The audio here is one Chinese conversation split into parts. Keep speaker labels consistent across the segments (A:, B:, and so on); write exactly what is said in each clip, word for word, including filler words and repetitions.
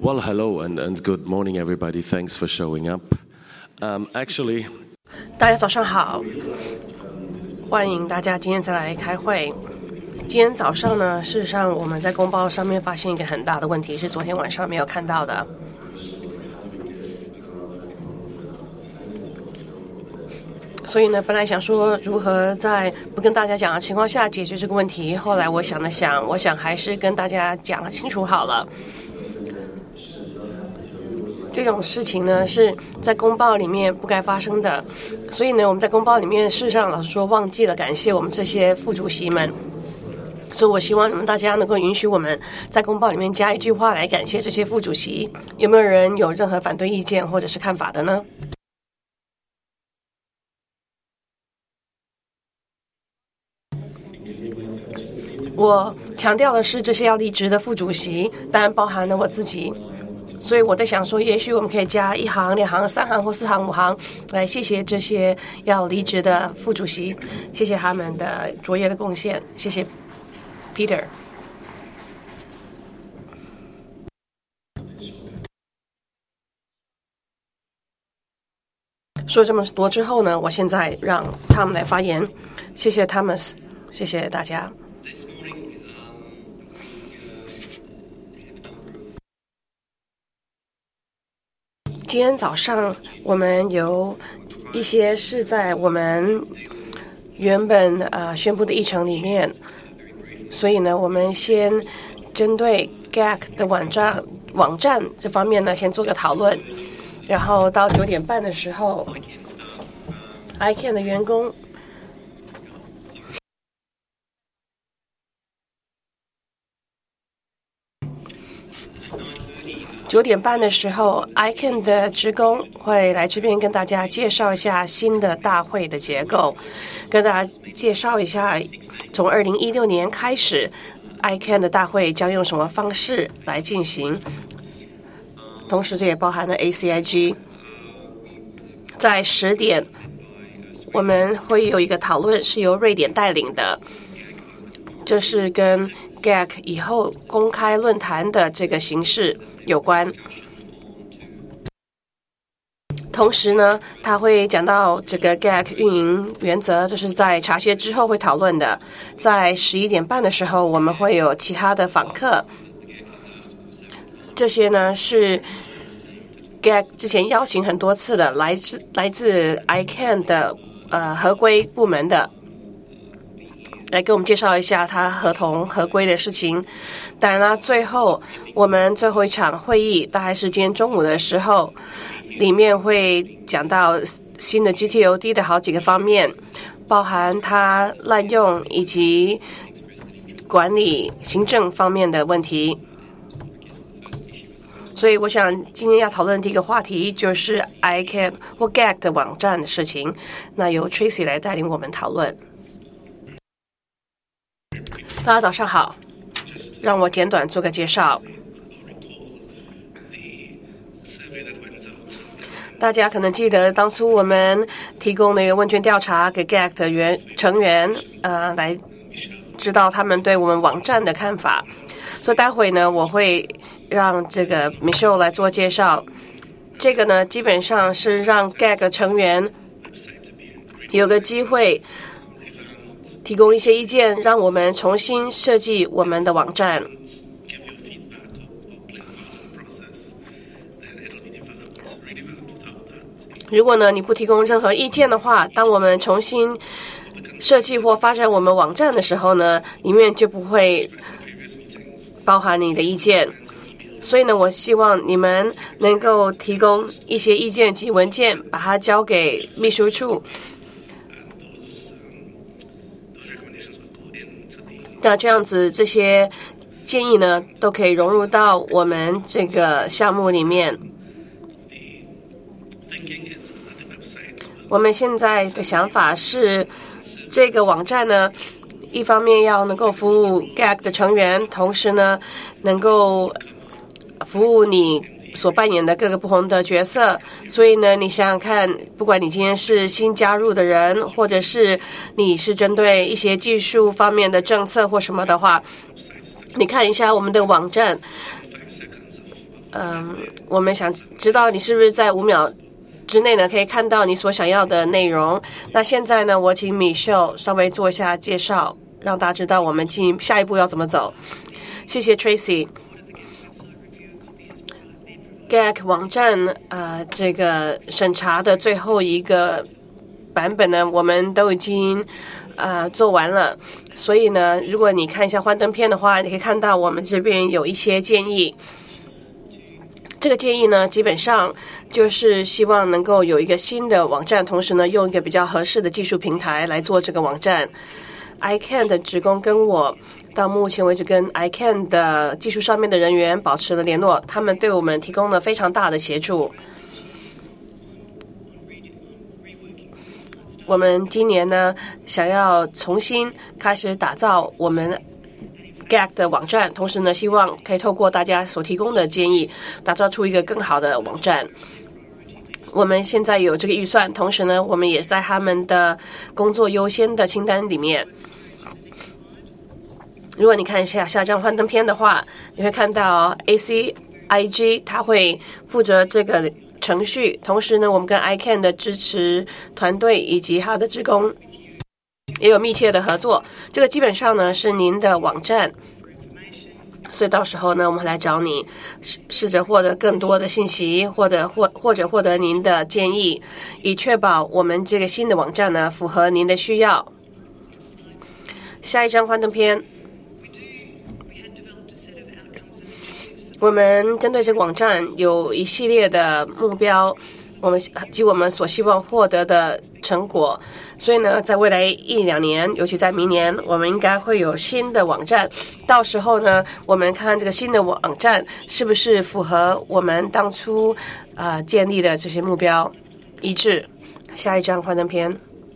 A: Well, hello and, and good morning, everybody. Thanks for showing up. Um, actually,
B: 大家早上好，欢迎大家今天再来开会。今天早上呢，事实上我们在公报上面发现一个很大的问题，是昨天晚上没有看到的。所以呢，本来想说如何在不跟大家讲的情况下解决这个问题，后来我想了想，我想还是跟大家讲清楚好了。这种事情呢是在公报里面不该发生的，所以呢我们在公报里面事实上老实说忘记了感谢我们这些副主席们，所以我希望你们大家能够允许我们在公报里面加一句话来感谢这些副主席。有没有人有任何反对意见或者是看法的呢？我强调的是这些要离职的副主席，当然包含了我自己，所以我在想说，也许我们可以加一行、两行、三行或四行、五行，来谢谢这些要离职的副主席，谢谢他们的卓越的贡献，谢谢 Peter。说这么多之后呢，我现在让他们来发言，谢谢 Thomas， 谢谢大家。今天早上我们有一些是在我们原本呃宣布的议程里面，所以呢，我们先针对 G A C 的网站网站这方面呢，先做个讨论，然后到九点半的时候 ，I C A N 的员工。九点半的时候 ，I C A N 的职工会来这边跟大家介绍一下新的大会的结构，跟大家介绍一下从二零一六年开始 ，I C A N 的大会将用什么方式来进行。同时，这也包含了 A C I G。在十点，我们会有一个讨论，是由瑞典带领的，这是跟 G A C 以后公开论坛的这个形式有关。同时呢，他会讲到这个 G A C 运营原则，这是在茶歇之后会讨论的。在十一点半的时候，我们会有其他的访客，这些呢是 G A C 之前邀请很多次的，来自来自 I C A N 的呃合规部门的，来给我们介绍一下他合同合规的事情。当然啦，最后我们最后一场会议大概是今天中午的时候，里面会讲到新的 G T O D 的好几个方面，包含它滥用以及管理行政方面的问题。所以我想今天要讨论的第一个话题就是 I C A N 或 G A C 的网站的事情，那由 Tracy 来带领我们讨论。大家早上好，让我简短做个介绍。大家可能记得当初我们提供的一个问卷调查给 G A C 的员成员，呃，来知道他们对我们网站的看法。所以待会呢，我会让这个 Michelle 来做介绍。这个呢，基本上是让 G A C 的成员有个机会提供一些意见，让我们重新设计我们的网站。如果呢你不提供任何意见的话，当我们重新设计或发展我们网站的时候呢，里面就不会包含你的意见。所以呢，我希望你们能够提供一些意见及文件，把它交给秘书处。那这样子，这些建议呢，都可以融入到我们这个项目里面。我们现在的想法是，这个网站呢，一方面要能够服务 G A C 的成员，同时呢，能够服务你所扮演的各个不同的角色。所以呢，你想想看，不管你今天是新加入的人，或者是你是针对一些技术方面的政策或什么的话，你看一下我们的网站， 嗯，我们想知道你是不是在五秒之内呢可以看到你所想要的内容。那现在呢，我请米秀稍微做一下介绍，让大家知道我们进下一步要怎么走。谢谢 Tracy。G A C 网站呃这个审查的最后一个版本呢，我们都已经呃做完了。所以呢，如果你看一下幻灯片的话，你可以看到我们这边有一些建议。这个建议呢，基本上就是希望能够有一个新的网站，同时呢，用一个比较合适的技术平台来做这个网站。I C A N 的职工跟我到目前为止跟 I C A N 的技术上面的人员保持了联络，他们对我们提供了非常大的协助。我们今年呢，想要重新开始打造我们 G A C 的网站，同时呢，希望可以透过大家所提供的建议，打造出一个更好的网站。我们现在有这个预算，同时呢，我们也在他们的工作优先的清单里面。如果你看一下下张幻灯片的话，你会看到 A C I G 它会负责这个程序，同时呢，我们跟 I C A N 的支持团队以及他的职工也有密切的合作。这个基本上呢是您的网站，所以到时候呢，我们会来找你，试试着获得更多的信息，或者或或者获得您的建议，以确保我们这个新的网站呢符合您的需要。下一张幻灯片。我们针对这个网站有一系列的目标，我们及我们所希望获得的成果。所以呢，在未来一两年，尤其在明年，我们应该会有新的网站。到时候呢，我们看这个新的网站是不是符合我们当初呃建立的这些目标一致。下一张幻灯片。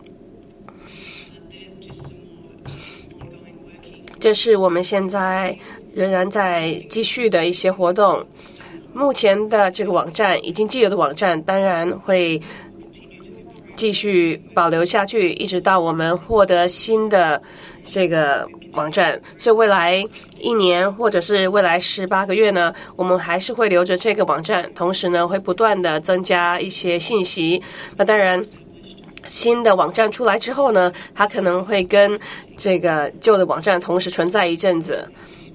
B: 这是我们现在仍然在继续的一些活动。目前的这个网站，已经既有的网站，当然会继续保留下去，一直到我们获得新的这个网站。所以未来一年或者是未来十八个月呢，我们还是会留着这个网站，同时呢，会不断的增加一些信息。那当然，新的网站出来之后呢，它可能会跟这个旧的网站同时存在一阵子。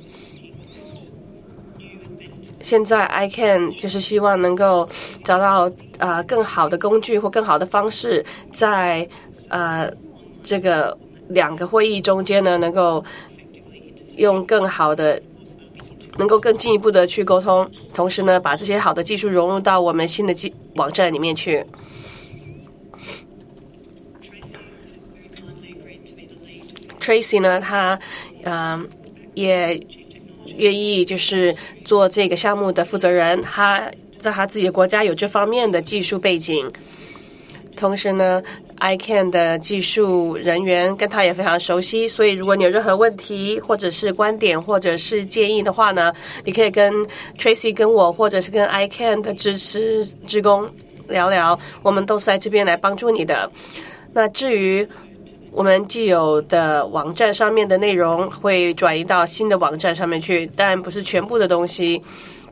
B: 现在 I C A N 就是希望能够找到呃更好的工具或更好的方式，在呃这个两个会议中间呢，能够用更好的，能够更进一步的去沟通，同时呢，把这些好的技术融入到我们新的技网站里面去。Tracy 呢，他呃也愿意就是做这个项目的负责人，他在他自己的国家有这方面的技术背景，同时呢 I C A N 的技术人员跟他也非常熟悉，所以如果你有任何问题或者是观点或者是建议的话呢，你可以跟 Tracy 跟我或者是跟 I C A N 的支持职工聊聊，我们都是在这边来帮助你的。那至于我们既有的网站上面的内容会转移到新的网站上面去，当然不是全部的东西。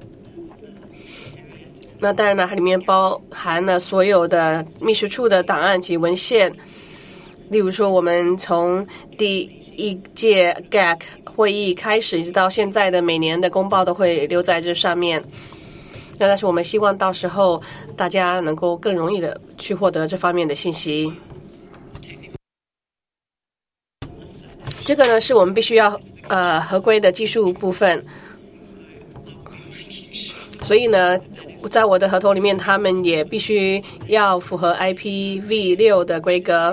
B: 那当然呢，它里面包含了所有的秘书处的档案及文献，例如说我们从第一届 G A C 会议开始一直到现在的每年的公报都会留在这上面。那但是我们希望到时候大家能够更容易的去获得这方面的信息。这个呢是我们必须要呃合规的技术部分，所以呢，在我的合同里面，他们也必须要符合 I P v 六 的规格。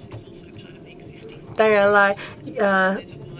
B: 当然了，呃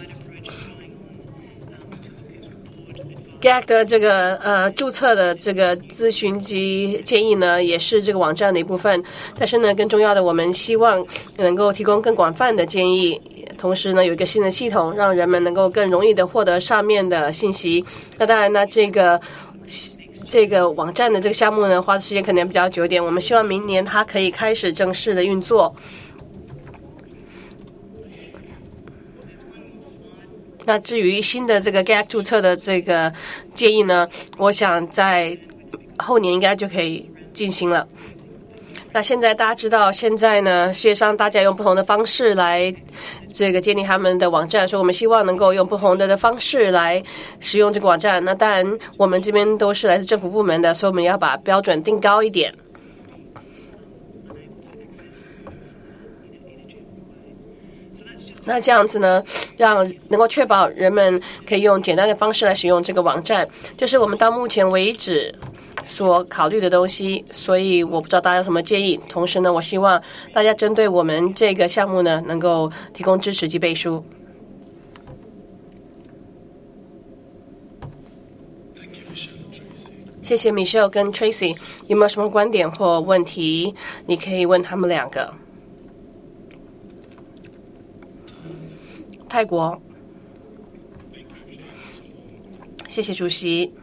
B: G A C 的这个呃注册的这个咨询及建议呢，也是这个网站的一部分。但是呢，更重要的，我们希望能够提供更广泛的建议，同时呢，有一个新的系统，让人们能够更容易的获得上面的信息。那当然呢，这个这个网站的这个项目呢，花的时间可能比较久一点。我们希望明年它可以开始正式的运作。 那至于新的这个 G A C 注册的这个建议呢，我想在后年应该就可以进行了。那现在大家知道，现在呢，世界上大家用不同的方式来这个建立他们的网站，所以我们希望能够用不同的的方式来使用这个网站。那当然，我们这边都是来自政府部门的，所以我们要把标准定高一点。那这样子呢，让能够确保人们可以用简单的方式来使用这个网站，这是我们到目前为止所考虑的东西。所以我不知道大家有什么建议，同时呢，我希望大家针对我们这个项目呢，能够提供支持及背书。谢谢 Michelle 跟 Tracy， 有没有什么观点或问题？你可以问他们两个。泰国，谢谢主席。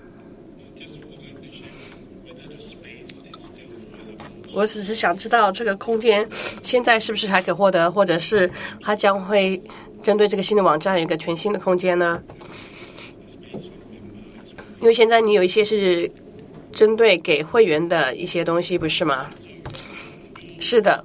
B: 我只是想知道这个空间现在是不是还可获得，或者是它将会针对这个新的网站有一个全新的空间呢？因为现在你有一些是针对给会员的一些东西，不是吗？是的。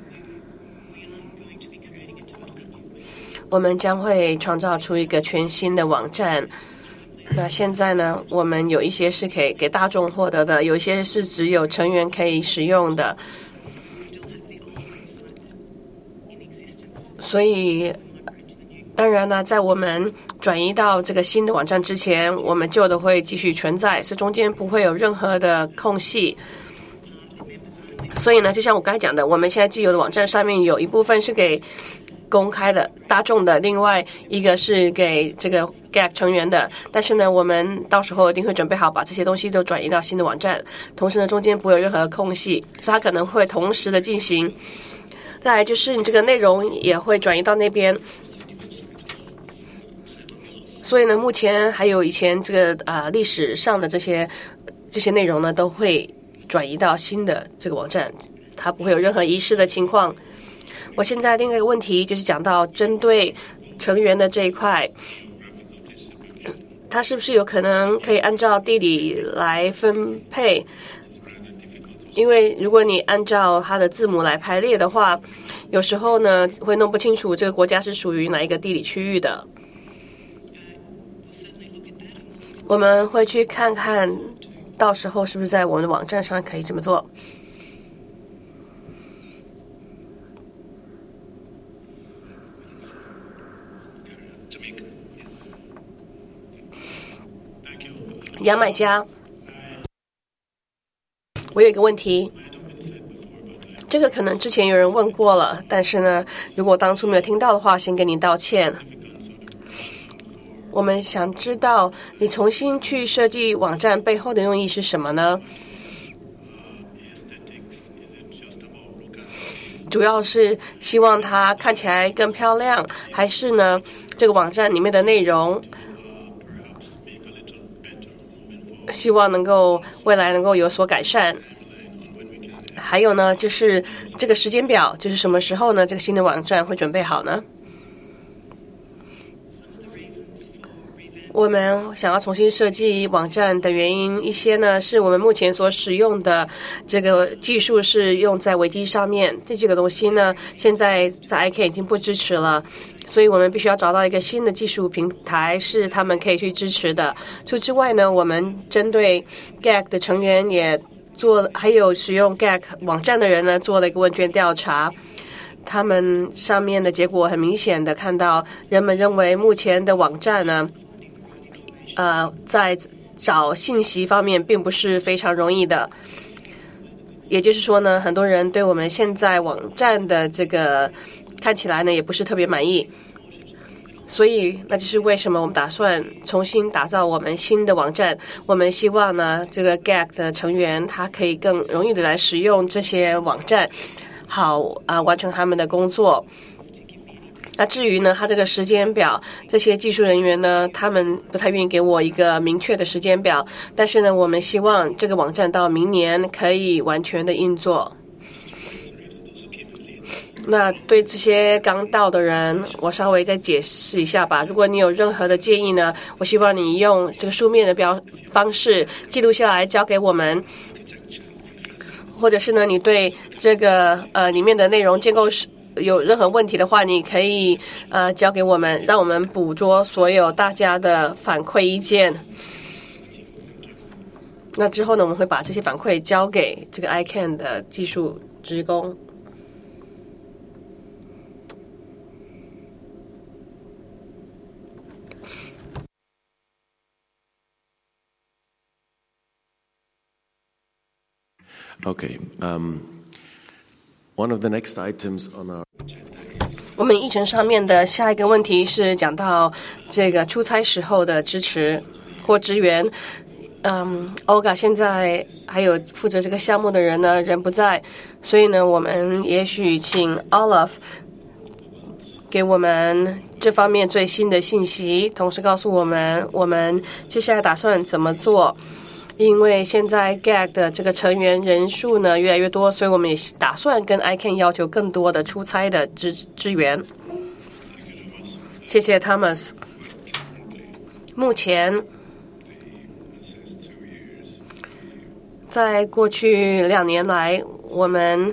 B: 我们将会创造出一个全新的网站。那现在呢，我们有一些是可以给大众获得的，有一些是只有成员可以使用的。所以，当然呢，在我们转移到这个新的网站之前，我们旧的会继续存在，所以中间不会有任何的空隙。所以呢，就像我刚才讲的，我们现在既有的网站上面有一部分是给公开的大众的，另外一个是给这个 G A C 成员的。但是呢，我们到时候一定会准备好把这些东西都转移到新的网站，同时呢，中间不会有任何空隙，所以它可能会同时的进行。再来就是你这个内容也会转移到那边。所以呢，目前还有以前这个啊、呃、历史上的这些这些内容呢，都会转移到新的这个网站，它不会有任何遗失的情况。我现在另外一个问题就是讲到针对成员的这一块，它是不是有可能可以按照地理来分配？因为如果你按照它的字母来排列的话，有时候呢会弄不清楚这个国家是属于哪一个地理区域的。我们会去看看，到时候是不是在我们的网站上可以这么做。牙买加，我有一个问题，这个可能之前有人问过了，但是呢，如果当初没有听到的话，先跟你道歉。我们想知道你重新去设计网站背后的用意是什么呢？主要是希望它看起来更漂亮，还是呢这个网站里面的内容希望能够未来能够有所改善？还有呢，就是这个时间表，就是什么时候呢这个新的网站会准备好呢？我们想要重新设计网站的原因，一些呢是我们目前所使用的这个技术是用在维基上面，这几个东西呢现在在 I C A N 已经不支持了，所以我们必须要找到一个新的技术平台是他们可以去支持的。除此之外呢，我们针对 G A C 的成员也做，还有使用 G A C 网站的人呢做了一个问卷调查。他们上面的结果很明显的看到，人们认为目前的网站呢呃，在找信息方面并不是非常容易的，也就是说呢，很多人对我们现在网站的这个看起来呢也不是特别满意，所以那就是为什么我们打算重新打造我们新的网站。我们希望呢，这个 G A C 的成员他可以更容易的来使用这些网站，好啊、呃、完成他们的工作。那至于呢，他这个时间表，这些技术人员呢，他们不太愿意给我一个明确的时间表。但是呢，我们希望这个网站到明年可以完全的运作。 那对这些刚到的人，我稍微再解释一下吧。如果你有任何的建议呢，我希望你用这个书面的标方式记录下来，交给我们。或者是呢，你对这个呃里面的内容建构是有任何问题的话，你可以呃交给我们，让我们捕捉所有大家的反馈意见。那之后呢，我们会把这些反馈交给这个 I C A N 的技术职工。
A: Okay. Um, one of the next items on our
B: 我们议程上面的下一个问题是讲到这个出差时候的支持或支援。嗯 ，Olga 现在还有负责这个项目的人呢，人不在，所以呢，我们也许请 Olaf 给我们这方面最新的信息，同时告诉我们我们接下来打算怎么做。因为现在 G A C 的这个成员人数呢越来越多，所以我们也打算跟 I C A N 要求更多的出差的支支援。谢谢 Thomas。目前在过去两年来，我们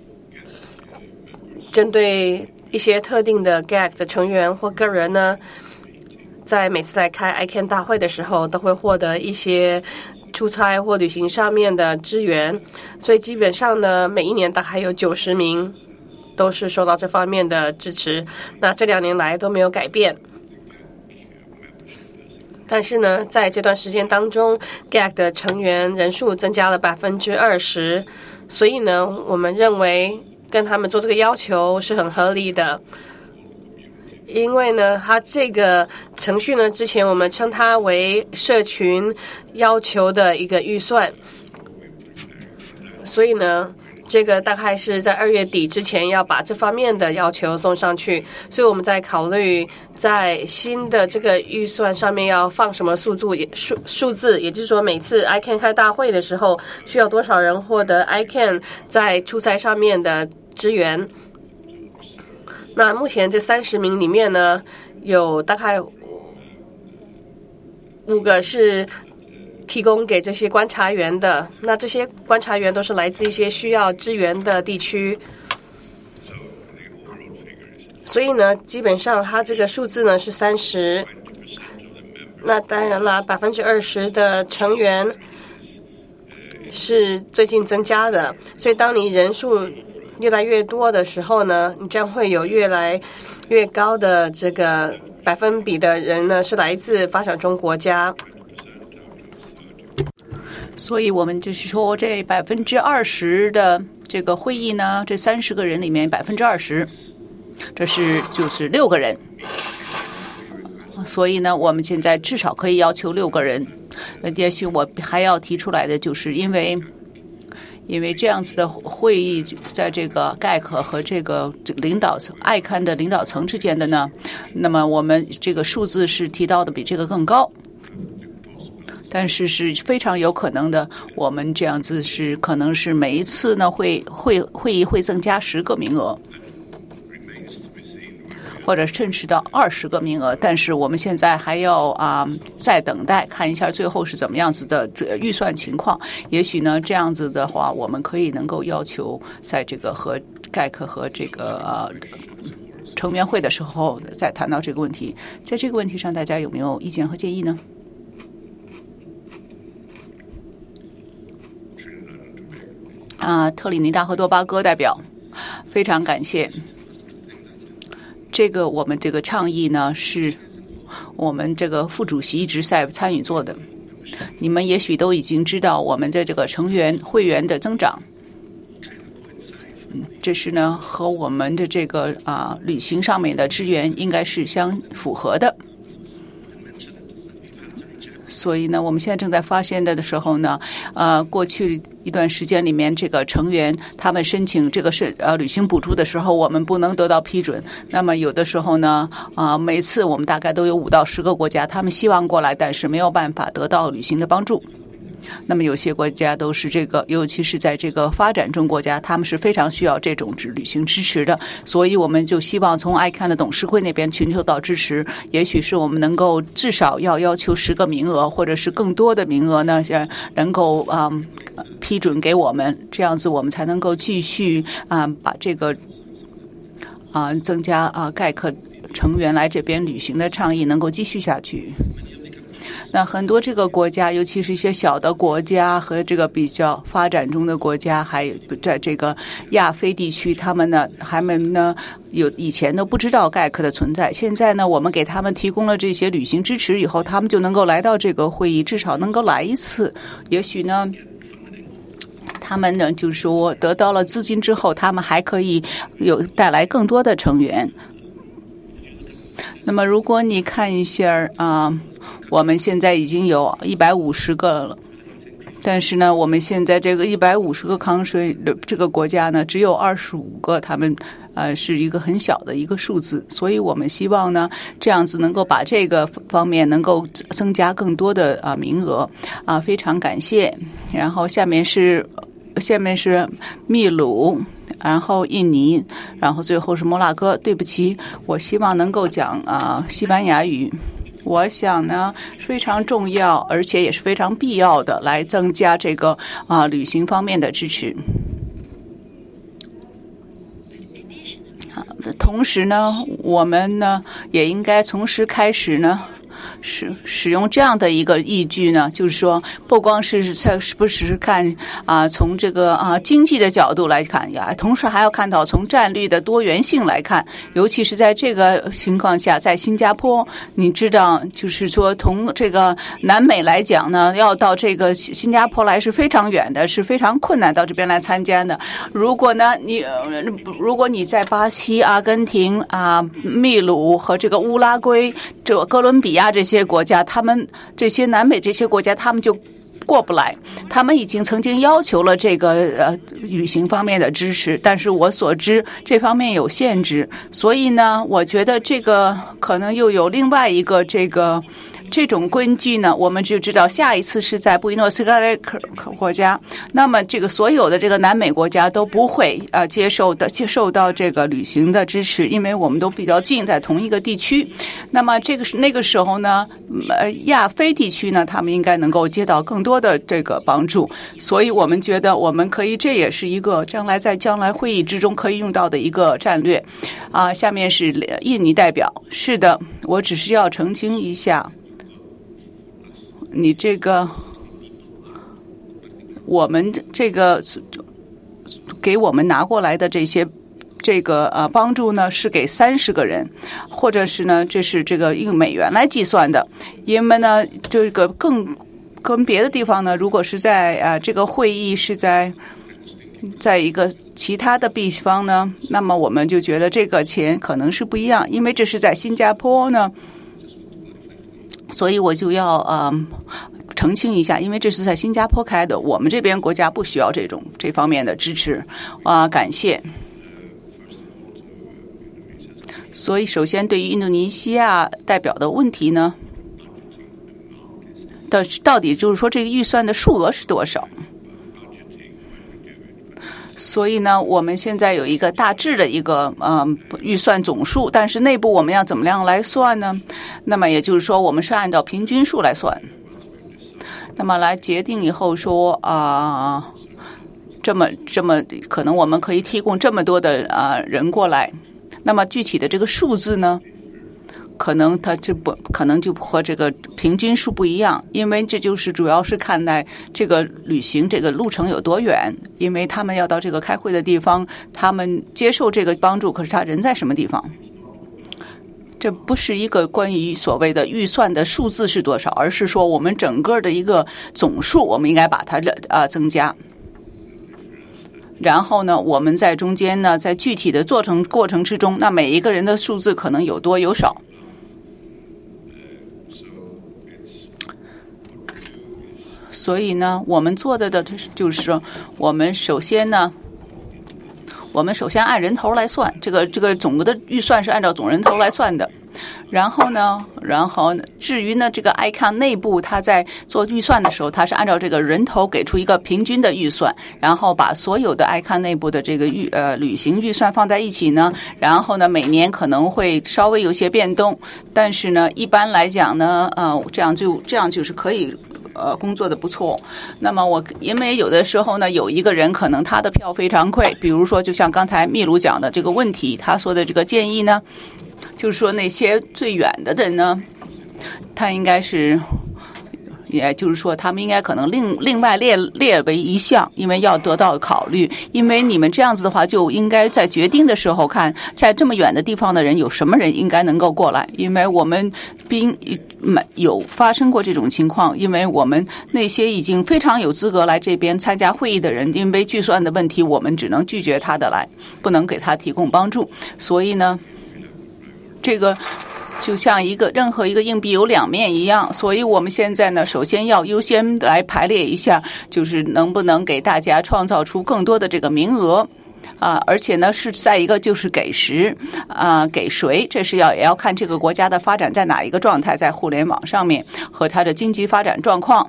B: 针对一些特定的 G A C 的成员或个人呢，在每次来开 I C A N 大会的时候，都会获得一些出差或旅行上面的支援，所以基本上呢，每一年大概有九十名都是受到这方面的支持。那这两年来都没有改变。但是呢，在这段时间当中 ，G A C 的成员人数增加了百分之二十，所以呢，我们认为跟他们做这个要求是很合理的。因为呢，它这个程序呢，之前我们称它为社群要求的一个预算，所以呢，这个大概是在二月底之前要把这方面的要求送上去，所以我们在考虑在新的这个预算上面要放什么数字，数数字，也就是说每次 I C A N 开大会的时候，需要多少人获得 I C A N 在出差上面的支援。那目前这三十名里面呢，有大概五个是提供给这些观察员的。那这些观察员都是来自一些需要支援的地区，所以呢，基本上它这个数字呢是三十。那当然了，百分之二十的成员是最近增加的，所以当你人数越来越多的时候呢，你将会有越来越高的这个百分比的人呢是来自发展中国家。
C: 所以我们就是说，这百分之二十的这个会议呢，这三十个人里面百分之二十，这是就是六个人。所以呢，我们现在至少可以要求六个人。也许我还要提出来的，就是因为。因为这样子的会议，在这个 G A C 和这个领导层 I C A N 的领导层之间的呢，那么我们这个数字是提到的比这个更高，但是是非常有可能的。我们这样子是可能是每一次呢会会会议会增加十个名额，或者甚至到二十个名额，但是我们现在还要啊、呃、再等待看一下最后是怎么样子的预算情况。也许呢这样子的话，我们可以能够要求在这个和 G A C 和这个、呃、成员会的时候再谈到这个问题。在这个问题上，大家有没有意见和建议呢？啊，特立尼达和多巴哥代表，非常感谢。这个我们这个倡议呢，是我们这个副主席一直在参与做的。你们也许都已经知道，我们的这个成员会员的增长，嗯，这是呢和我们的这个啊旅行上面的支援应该是相符合的。所以呢，我们现在正在发现的的时候呢，呃，过去一段时间里面，这个成员他们申请这个是呃旅行补助的时候，我们不能得到批准。那么有的时候呢，啊、呃，每次我们大概都有五到十个国家，他们希望过来，但是没有办法得到旅行的帮助。 那么有些国家都是这个，尤其是在这个发展中国家，他们是非常需要这种旅行支持的，所以我们就希望从 I C A N 的董事会那边寻求到支持，也许是我们能够至少要要求十个名额，或者是更多的名额呢，能够啊、嗯、批准给我们，这样子我们才能够继续啊、嗯、把这个啊、呃、增加啊盖克成员来这边旅行的倡议能够继续下去。那很多这个国家，尤其是一些小的国家和这个比较发展中的国家，还有在这个亚非地区，他们呢，他们呢有以前都不知道盖克的存在，现在呢，我们给他们提供了这些旅行支持以后，他们就能够来到这个会议，至少能够来一次。也许呢，他们呢，就是说得到了资金之后，他们还可以有带来更多的成员。那么，如果你看一下啊、呃，我们现在已经有一百五十个了，但是呢，我们现在这个一百五十个康水的这个国家呢，只有二十五个，他们呃是一个很小的一个数字，所以我们希望呢，这样子能够把这个方面能够增加更多的啊、呃、名额啊、呃，非常感谢。然后下面是下面是秘鲁。然后印尼，然后最后是摩纳哥。对不起，我希望能够讲啊、呃、西班牙语。我想呢非常重要，而且也是非常必要的，来增加这个啊、呃、旅行方面的支持。同时呢，我们呢也应该从时开始呢。使使用这样的一个依据呢，就是说，不光是在是不是看啊、呃，从这个啊、呃、经济的角度来看呀，同时还要看到从战略的多元性来看，尤其是在这个情况下，在新加坡，你知道，就是说从这个南美来讲呢，要到这个新加坡来是非常远的，是非常困难到这边来参加的。如果呢，你如果你在巴西、阿根廷啊、秘鲁和这个乌拉圭、这个哥伦比亚这些国家，他们这些南美这些国家，他们就过不来。他们已经曾经要求了这个呃旅行方面的支持，但是我所知这方面有限制，所以呢，我觉得这个可能又有另外一个这个。这种根据呢，我们就知道下一次是在布宜诺斯艾利斯国家，那么这个所有的这个南美国家都不会呃接受的接受到这个旅行的支持，因为我们都比较近，在同一个地区。那么这个是那个时候呢，呃亚非地区呢，他们应该能够接到更多的这个帮助，所以我们觉得我们可以，这也是一个将来在将来会议之中可以用到的一个战略啊。下面是印尼代表，是的，我只是要澄清一下。你这个，我们这个给我们拿过来的这些这个呃帮助呢，是给三十个人，或者是呢，这是这个用美元来计算的，因为呢，这个更跟别的地方呢，如果是在啊、呃、这个会议是在在一个其他的地方呢，那么我们就觉得这个钱可能是不一样，因为这是在新加坡呢。所以我就要呃澄清一下，因为这是在新加坡开的，我们这边国家不需要这种这方面的支持啊、呃，感谢。所以首先对于印度尼西亚代表的问题呢，到到底就是说这个预算的数额是多少？所以呢，我们现在有一个大致的一个呃预算总数，但是内部我们要怎么样来算呢？那么也就是说，我们是按照平均数来算，那么来决定以后说啊、呃，这么这么可能我们可以提供这么多的啊、呃、人过来，那么具体的这个数字呢？可能它这不可能就和这个平均数不一样，因为这就是主要是看待这个旅行这个路程有多远，因为他们要到这个开会的地方，他们接受这个帮助，可是他人在什么地方？这不是一个关于所谓的预算的数字是多少，而是说我们整个的一个总数，我们应该把它啊增加。然后呢，我们在中间呢，在具体的做成过程之中，那每一个人的数字可能有多有少。所以呢，我们做的的就是说，我们首先呢， 我们首先按人头来算，这个这个总的预算是按照总人头来算的。然后呢，然后至于呢，这个 I C A N 内部它在做预算的时候，它是按照这个人头给出一个平均的预算，然后把所有的 I C A N 内部的这个预呃旅行预算放在一起呢，然后呢，每年可能会稍微有些变动，但是呢，一般来讲呢，呃，这样就这样就是可以。呃，工作的不错。那么我因为有的时候呢，有一个人可能他的票非常贵，比如说就像刚才秘鲁讲的这个问题，他说的这个建议呢，就是说那些最远的人呢，他应该是。也就是说，他们应该可能另另外列列为一项，因为要得到考虑。因为你们这样子的话，就应该在决定的时候看，在这么远的地方的人有什么人应该能够过来。因为我们并有发生过这种情况，因为我们那些已经非常有资格来这边参加会议的人，因为预算的问题，我们只能拒绝他的来，不能给他提供帮助。所以呢，这个。就像一个任何一个硬币有两面一样，所以我们现在呢，首先要优先来排列一下，就是能不能给大家创造出更多的这个名额啊，而且呢是在一个就是给时啊给谁，这是要也要看这个国家的发展在哪一个状态，在互联网上面和它的经济发展状况。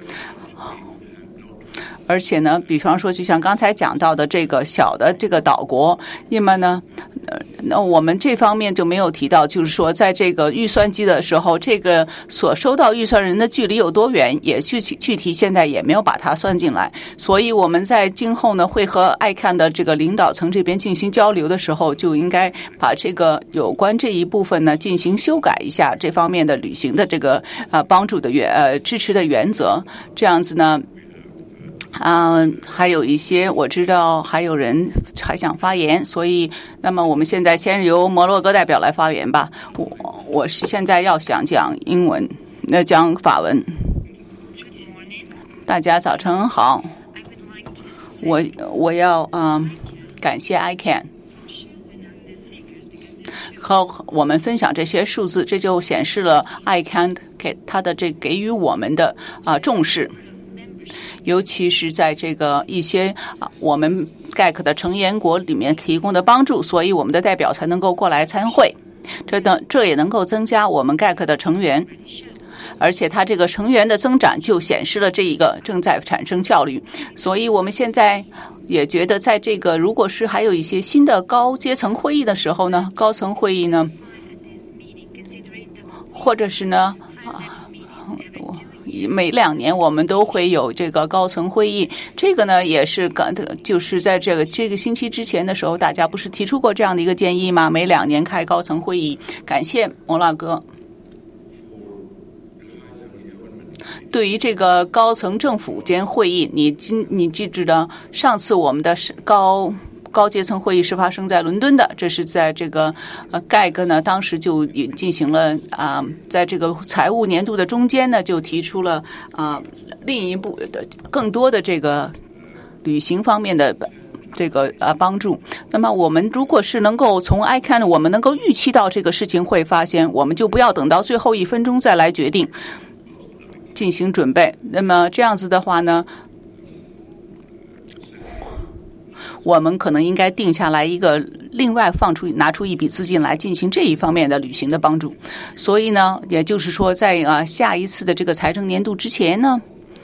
C: 而且呢，比方说，就像刚才讲到的这个小的这个岛国，那么呢，呃，那我们这方面就没有提到，就是说，在这个预算季的时候，这个所收到预算人的距离有多远，也具体具体现在也没有把它算进来。所以我们在今后呢，会和 I C A N 的这个领导层这边进行交流的时候，就应该把这个有关这一部分呢进行修改一下，这方面的履行的这个啊、呃、帮助的原呃支持的原则，这样子呢。嗯，还有一些我知道还有人还想发言，所以那么我们现在先由摩洛哥代表来发言吧。我我是现在要想讲英文，那讲法文。大家早晨好，我我要嗯感谢 I C A N 和我们分享这些数字，这就显示了 I C A N 给他的这给予我们的啊、呃、重视。尤其是在这个一些啊我们 G A C 的成员国里面提供的帮助，所以我们的代表才能够过来参会。这等这也能够增加我们 G A C 的成员，而且它这个成员的增长就显示了这一个正在产生效率。所以我们现在也觉得，在这个如果是还有一些新的高阶层会议的时候呢，高层会议呢，或者是呢啊。每两年我们都会有这个高层会议，这个呢也是刚就是在这个这个星期之前的时候，大家不是提出过这样的一个建议吗？每两年开高层会议。感谢摩拉哥。对于这个高层政府间会议，你今你记得上次我们的高。高阶层会议是发生在伦敦的，这是在这个呃盖哥呢，当时就也进行了啊、呃，在这个财务年度的中间呢，就提出了啊、呃、另一步的更多的这个旅行方面的这个啊帮助。那么我们如果是能够从 I C A N 我们能够预期到这个事情会发生，我们就不要等到最后一分钟再来决定进行准备。那么这样子的话呢？我们可能应该定下来一个另外放出拿出一笔资金来进行这一方面的旅行的帮助。所以呢，也就是说在啊下一次的这个财政年度之前呢，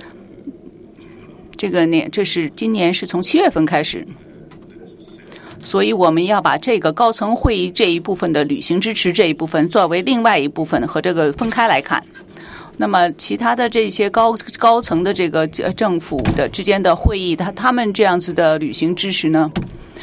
C: 这个年这是今年是从七月份开始，所以我们要把这个高层会议这一部分的旅行支持这一部分作为另外一部分和这个分开来看。那么其他的这些高高层的这个政府的之间的会议，他他们这样子的旅行支持呢，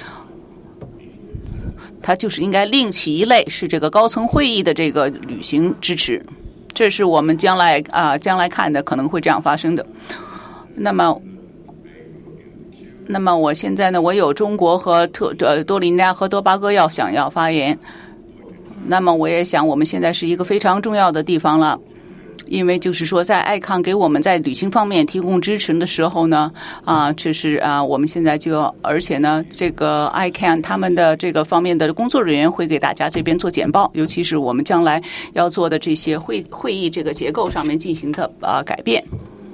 C: 它就是应该另起一类，是这个高层会议的这个旅行支持，这是我们将来啊、呃、将来看的可能会这样发生的。那么，那么我现在呢，我有中国和特呃多林加和多巴哥要想要发言，那么我也想我们现在是一个非常重要的地方了。因为就是说，在 I C A N 给我们在旅行方面提供支持的时候呢，啊，这是啊，我们现在就要，而且呢，这个 I C A N 他们的这个方面的工作人员会给大家这边做简报，尤其是我们将来要做的这些会会议这个结构上面进行的啊改变。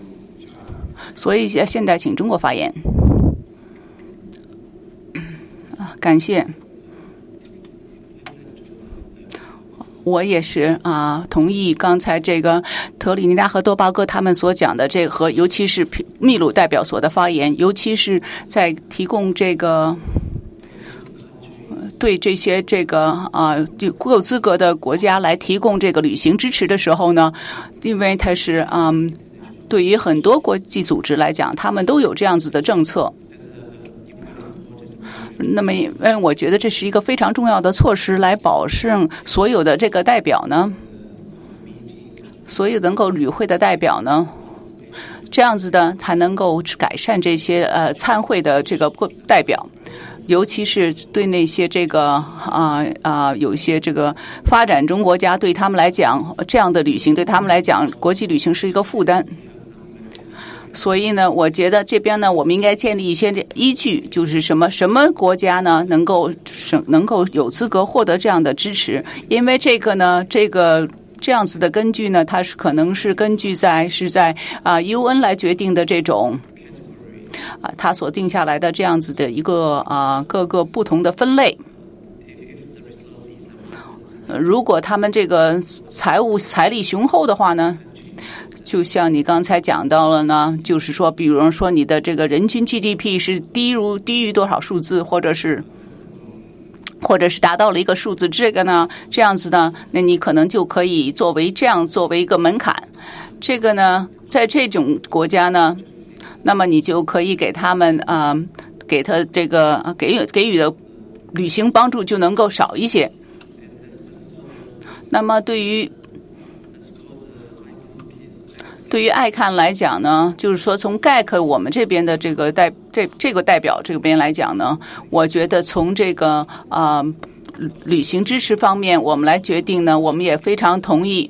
C: 所以现在请中国发言。 感谢。我也是啊，同意刚才这个特立尼达和多巴哥他们所讲的这个，和尤其是秘鲁代表所的发言，尤其是在提供这个对这些这个啊有资格的国家来提供这个旅行支持的时候呢，因为它是嗯，对于很多国际组织来讲，他们都有这样子的政策。那么，因为我觉得这是一个非常重要的措施，来保证所有的这个代表呢，所有能够与会的代表呢，这样子的才能够改善这些呃参会的这个代表，尤其是对那些这个啊啊、呃、有一些这个发展中国家，对他们来讲，这样的旅行对他们来讲，国际旅行是一个负担。所以呢，我觉得这边呢，我们应该建立一些依据，就是什么什么国家呢能够能够有资格获得这样的支持，因为这个呢，这个这样子的根据呢，它是可能是根据在是在啊 U N 来决定的这种啊，它所定下来的这样子的一个啊各个不同的分类。如果他们这个财务财力雄厚的话呢，就像你刚才讲到了呢，就是说，比如说你的这个人均 G D P 是低于低于多少数字，或者是或者是达到了一个数字，这个呢，这样子呢，那你可能就可以作为这样作为一个门槛。这个呢，在这种国家呢，那么你就可以给他们啊、呃，给他这个给予给予的旅行帮助就能够少一些。那么对于对于爱看来讲呢，就是说从 G A C 我们这边的这个代这这个代表这边来讲呢，我觉得从这个啊、呃、旅行支持方面，我们来决定呢，我们也非常同意。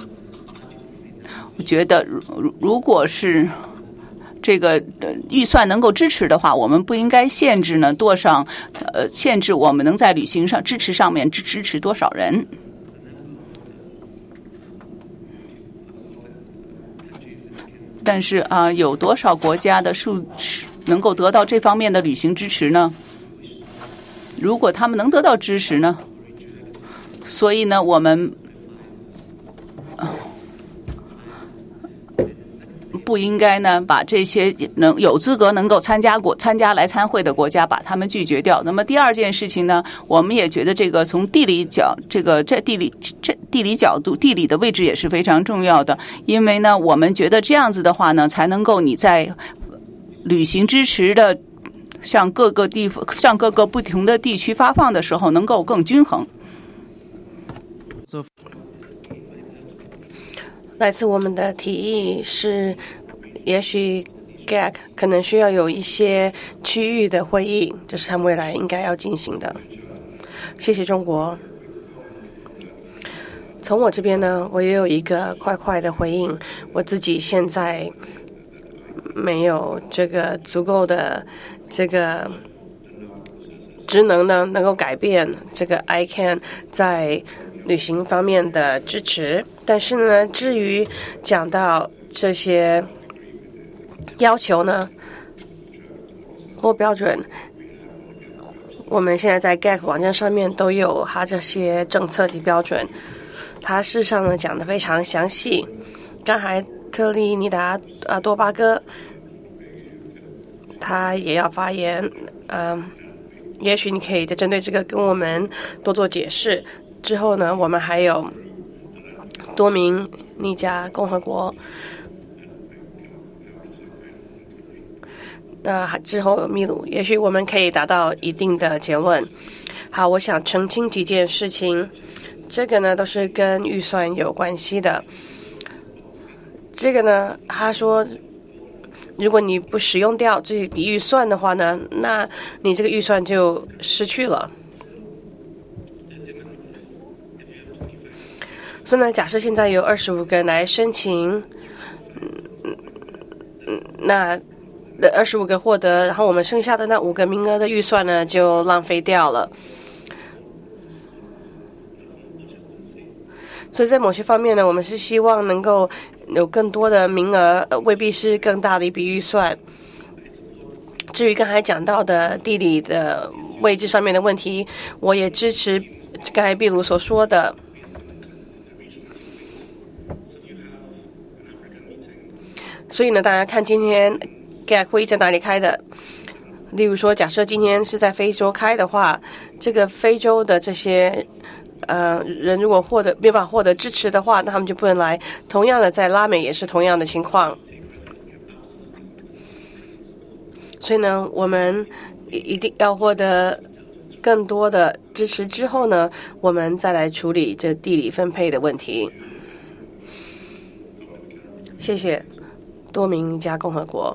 C: 我觉得如如果是这个预算能够支持的话，我们不应该限制呢多少呃限制我们能在旅行上支持上面支支持多少人。但是啊、呃，有多少国家的数能够得到这方面的旅行支持呢？如果他们能得到支持呢？所以呢，我们不应该呢把这些能有资格能够参加国参加来参会的国家把他们拒绝掉。那么第二件事情呢，我们也觉得这个从地理角这个这地理这地理角度地理的位置也是非常重要的，因为呢，我们觉得这样子的话呢，才能够你在旅行支持的向各个地方向各个不同的地区发放的时候能够更均衡。
B: 来自我们的提议是，也许 G A C 可能需要有一些区域的会议，这是他们未来应该要进行的。谢谢中国。从我这边呢，我也有一个快快的回应。我自己现在没有这个足够的这个职能呢，能够改变这个 I C A N 在旅行方面的支持。但是呢，至于讲到这些要求呢或标准，我们现在在 G A C 网站上面都有它这些政策及标准。它事实上呢讲得非常详细。刚才特立尼达啊多巴哥他也要发言，嗯、呃，也许你可以针对这个跟我们多做解释。之后呢，我们还有多明尼加共和国，那、呃、之后有秘鲁，也许我们可以达到一定的结论。好，我想澄清几件事情，这个呢都是跟预算有关系的。这个呢，他说，如果你不使用掉这笔预算的话呢，那你这个预算就失去了。所以呢，假设现在有二十五个人来申请，嗯嗯，那二十五个获得，然后我们剩下的那五个名额的预算呢，就浪费掉了。所以在某些方面呢，我们是希望能够有更多的名额，呃、未必是更大的一笔预算。 至于刚才讲到的地理的位置上面的问题，我也支持刚才秘鲁所说的。所以呢，大家看今天 G A C 会议在哪里开的？例如说，假设今天是在非洲开的话，这个非洲的这些呃人如果获得没办法获得支持的话，那他们就不能来。同样的，在拉美也是同样的情况。所以呢，我们一定要获得更多的支持之后呢，我们再来处理这地理分配的问题。谢谢。多米尼加共和国。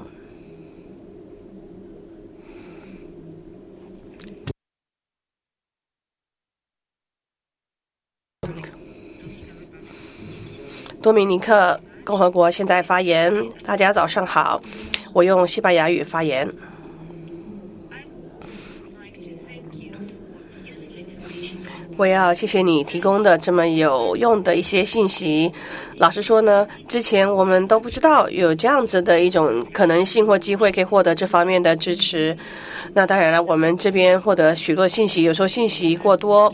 B: 多米尼克共和国现在发言，大家早上好，我用西班牙语发言。我要谢谢你提供的这么有用的一些信息。老实说呢，之前我们都不知道有这样子的一种可能性或机会可以获得这方面的支持。那当然了，我们这边获得许多信息，有时候信息过多，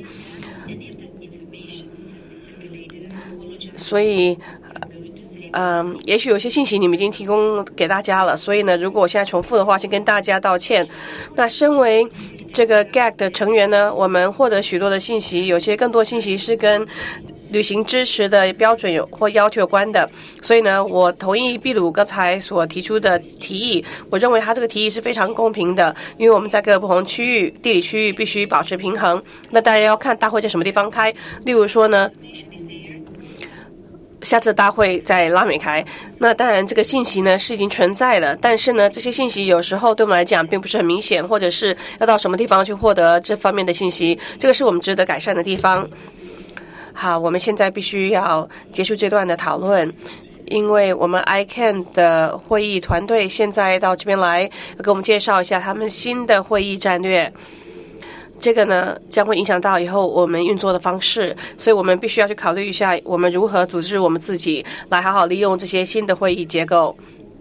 B: 所以嗯，也许有些信息你们已经提供给大家了，所以呢，如果我现在重复的话，先跟大家道歉。那身为这个 G A C 的成员呢，我们获得许多的信息，有些更多信息是跟履行支持的标准有或要求有关的，所以呢，我同意秘鲁刚才所提出的提议。我认为他这个提议是非常公平的，因为我们在各个不同区域、地理区域必须保持平衡。那大家要看大会在什么地方开，例如说呢，下次大会在拉美开，那当然这个信息呢是已经存在的，但是呢，这些信息有时候对我们来讲并不是很明显，或者是要到什么地方去获得这方面的信息，这个是我们值得改善的地方。好，我们现在必须要结束这段的讨论，因为我们 I C A N 的会议团队现在到这边来给我们介绍一下他们新的会议战略。这个呢将会影响到以后我们运作的方式，所以我们必须要去考虑一下我们如何组织我们自己来好好利用这些新的会议结构。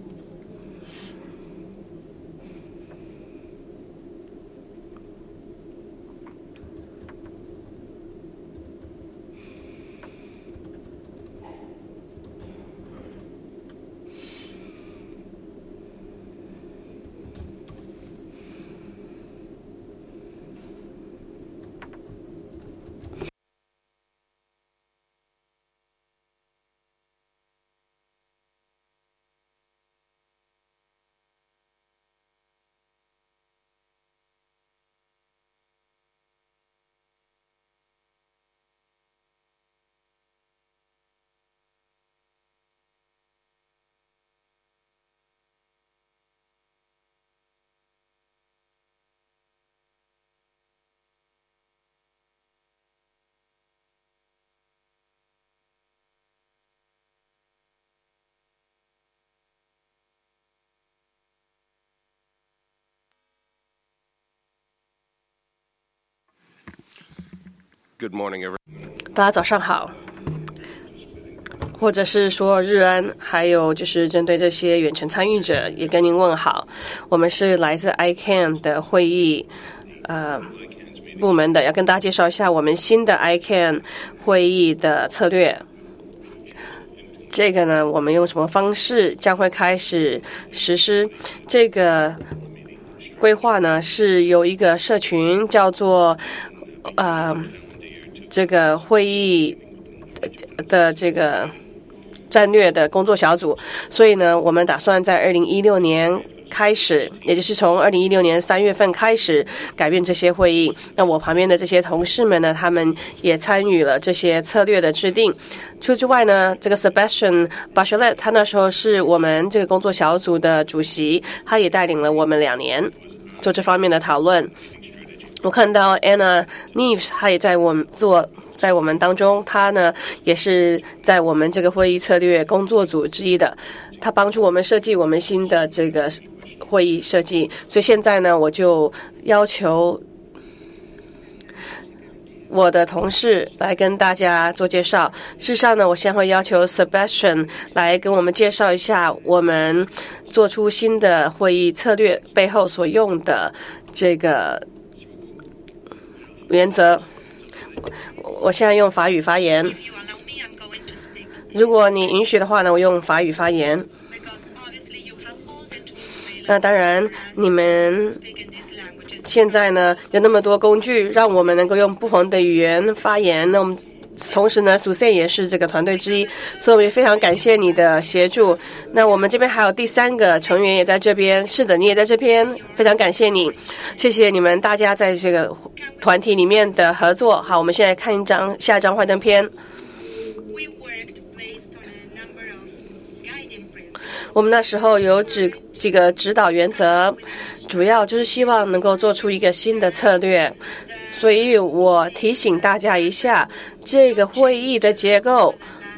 D: Good morning, everyone.
B: 大家早上好，或者是说日安，还有就是针对这些远程参与者也跟您问好。我们是来自 I C A N 的会议呃部门的，要跟大家介绍一下我们新的 I C A N 会议的策略。这个呢，我们用什么方式将会开始实施这个规划呢？是有一个社群叫做呃这个会议的这个战略的工作小组，所以呢，我们打算在二零一六年开始，也就是从二零一六年三月份开始改变这些会议。那我旁边的这些同事们呢，他们也参与了这些策略的制定。除此之外呢，这个 Sebastian Bachelet 他那时候是我们这个工作小组的主席，他也带领了我们两年做这方面的讨论。我看到 Anna Neves 她也在我们做在我们当中，她呢也是在我们这个会议策略工作组之一的，她帮助我们设计我们新的这个会议设计。所以现在呢，我就要求我的同事来跟大家做介绍。事实上呢，我现在会要求 Sebastian 来跟我们介绍一下我们做出新的会议策略背后所用的这个原则。我现在用法语发言，如果你允许的话呢，我用法语发言。那当然，你们现在呢有那么多工具，让我们能够用不同的语言发言。那我们同时呢，苏塞也是这个团队之一，所以我也非常感谢你的协助。那我们这边还有第三个成员也在这边，是的，你也在这边，非常感谢你，谢谢你们大家在这个团体里面的合作。好，我们现在看一张下一张幻灯片。我们那时候有几几个指导原则，主要就是希望能够做出一个新的策略。所以我提醒大家一下，这个会议的结构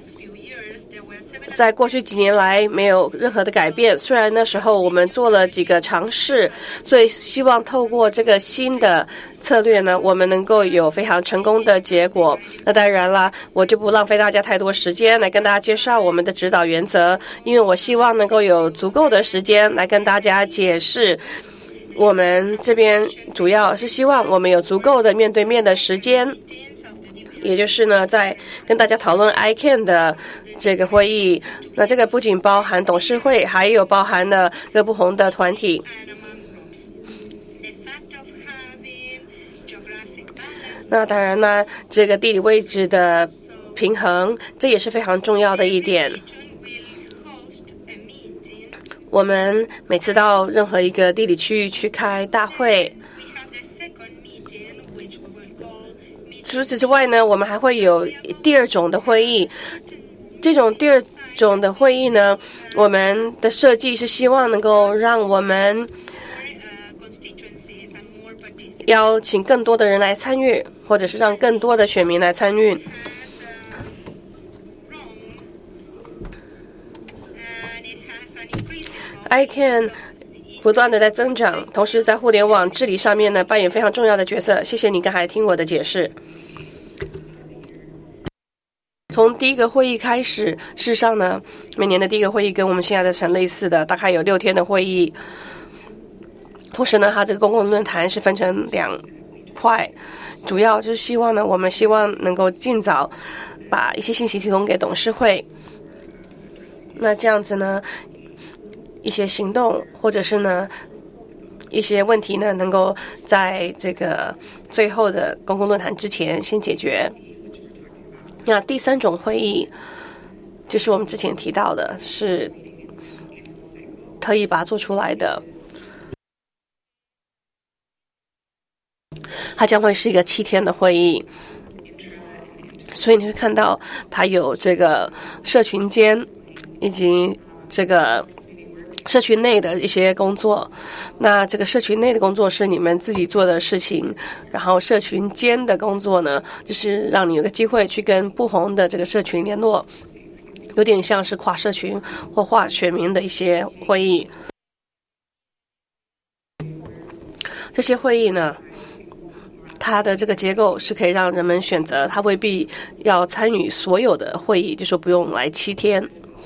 B: 在过去几年来没有任何的改变，虽然那时候我们做了几个尝试，所以希望透过这个新的策略呢，我们能够有非常成功的结果。那当然了，我就不浪费大家太多时间来跟大家介绍我们的指导原则，因为我希望能够有足够的时间来跟大家解释。我们这边主要是希望我们有足够的面对面的时间，也就是呢，在跟大家讨论 I C A N 的这个会议。那这个不仅包含董事会，还有包含了各不同的团体。那当然呢，这个地理位置的平衡，这也是非常重要的一点。我们每次到任何一个地理区域去开大会，除此之外呢，我们还会有第二种的会议。这种第二种的会议呢，我们的设计是希望能够让我们邀请更多的人来参与，或者是让更多的选民来参与。I C A N 不断的在增长，同时在互联网治理上面呢扮演非常重要的角色。谢谢你刚才听我的解释。从第一个会议开始，事实上呢，每年的第一个会议跟我们现在的很类似的，大概有六天的会议。同时呢，它这个公共论坛是分成两块，主要就是希望呢，我们希望能够尽早把一些信息提供给董事会。那这样子呢，一些行动或者是呢一些问题呢，能够在这个最后的公共论坛之前先解决。那第三种会议就是我们之前提到的，是特意把它做出来的，它将会是一个七天的会议。所以你会看到它有这个社群间以及这个社群内的一些工作。那这个社群内的工作是你们自己做的事情，然后社群间的工作呢，就是让你有个机会去跟不同的这个社群联络，有点像是跨社群或跨选民的一些会议。这些会议呢，它的这个结构是可以让人们选择，它未必要参与所有的会议，就说不用来七天。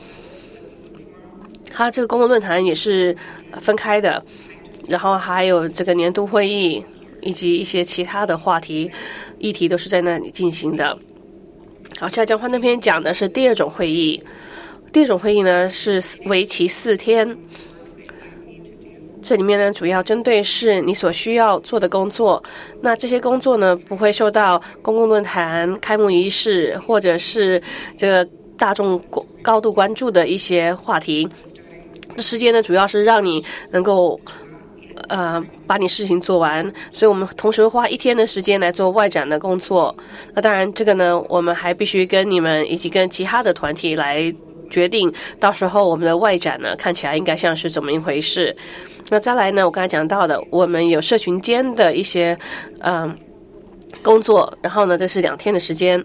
B: 它这个公共论坛也是分开的，然后还有这个年度会议以及一些其他的话题议题都是在那里进行的。好，下一张幻灯片讲的是第二种会议。第二种会议呢是为期四天，这里面呢主要针对是你所需要做的工作。那这些工作呢不会受到公共论坛开幕仪式或者是这个大众高度关注的一些话题。时间呢主要是让你能够呃把你事情做完，所以我们同时花一天的时间来做外展的工作。那当然这个呢我们还必须跟你们以及跟其他的团体来决定，到时候我们的外展呢看起来应该像是怎么一回事。那再来呢，我刚才讲到的，我们有社群间的一些嗯、呃、工作，然后呢这是两天的时间。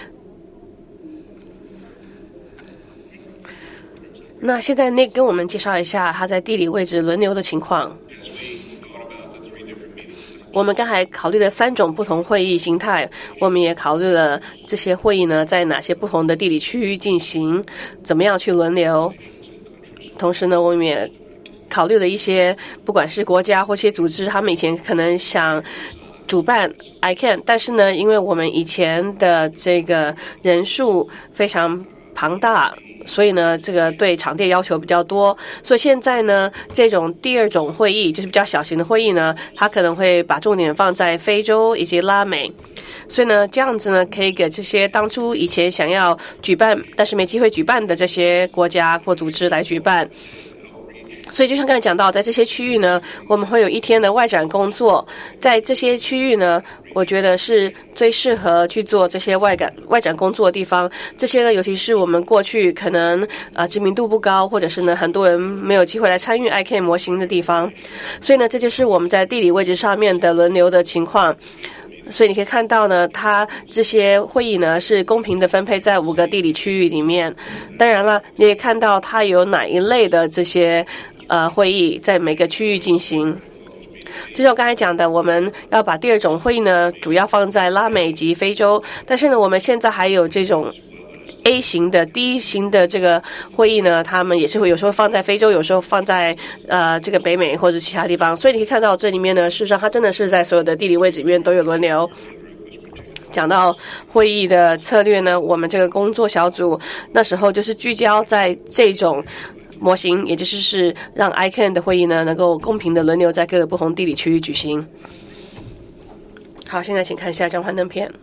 B: 那现在Nick跟我们介绍一下他在地理位置轮流的情况。 我们刚才考虑了三种不同会议形态，我们也考虑了这些会议呢在哪些不同的地理区域进行，怎么样去轮流。同时呢，我们也考虑了一些不管是国家或一些组织，他们以前可能想主办 I C A N， 但是呢，因为我们以前的这个人数非常庞大，所以呢，这个对场地要求比较多，所以现在呢，这种第二种会议就是比较小型的会议呢，它可能会把重点放在非洲以及拉美，所以呢，这样子呢，可以给这些当初以前想要举办但是没机会举办的这些国家或组织来举办。所以就像刚才讲到，在这些区域呢，我们会有一天的外展工作，在这些区域呢，我觉得是最适合去做这些外展外展工作的地方。这些呢，尤其是我们过去可能啊、呃、知名度不高，或者是呢很多人没有机会来参与 I C A N 模型的地方。所以呢，这就是我们在地理位置上面的轮流的情况。所以你可以看到呢，它这些会议呢是公平的分配在五个地理区域里面。当然了，你也看到它有哪一类的这些呃会议在每个区域进行。就像我刚才讲的，我们要把第二种会议呢主要放在拉美及非洲，但是呢，我们现在还有这种A 型的 D 型的这个会议呢，他们也是会有时候放在非洲，有时候放在呃这个北美或者其他地方。所以你可以看到这里面呢，事实上它真的是在所有的地理位置里面都有轮流。讲到会议的策略呢，我们这个工作小组那时候就是聚焦在这种模型，也就是是让 I C A N 的会议呢能够公平的轮流在各个不同地理区域举行。好，现在请看下一张幻灯片。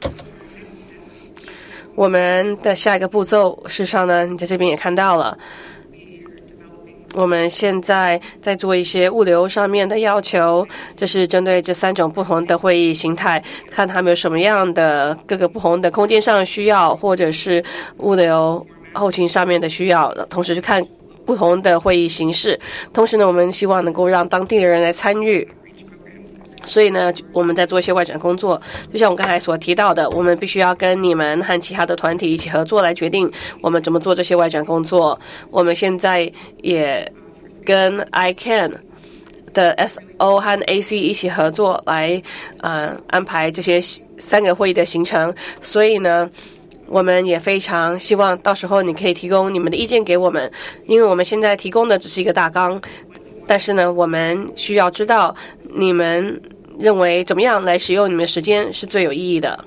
B: 我们的下一个步骤，事实上呢，你在这边也看到了，我们现在在做一些物流上面的要求，这是针对这三种不同的会议形态，看他们有什么样的各个不同的空间上的需要，或者是物流后勤上面的需要，同时去看不同的会议形式。同时呢，我们希望能够让当地的人来参与。所以呢，我们在做一些外展工作，就像我刚才所提到的，我们必须要跟你们和其他的团体一起合作来决定我们怎么做这些外展工作。我们现在也跟 I C A N 的 S O 和 A C 一起合作来呃安排这些三个会议的行程。所以呢，我们也非常希望到时候你可以提供你们的意见给我们，因为我们现在提供的只是一个大纲，但是呢，我们需要知道你们认为怎么样来使用你们的时间是最有意义的。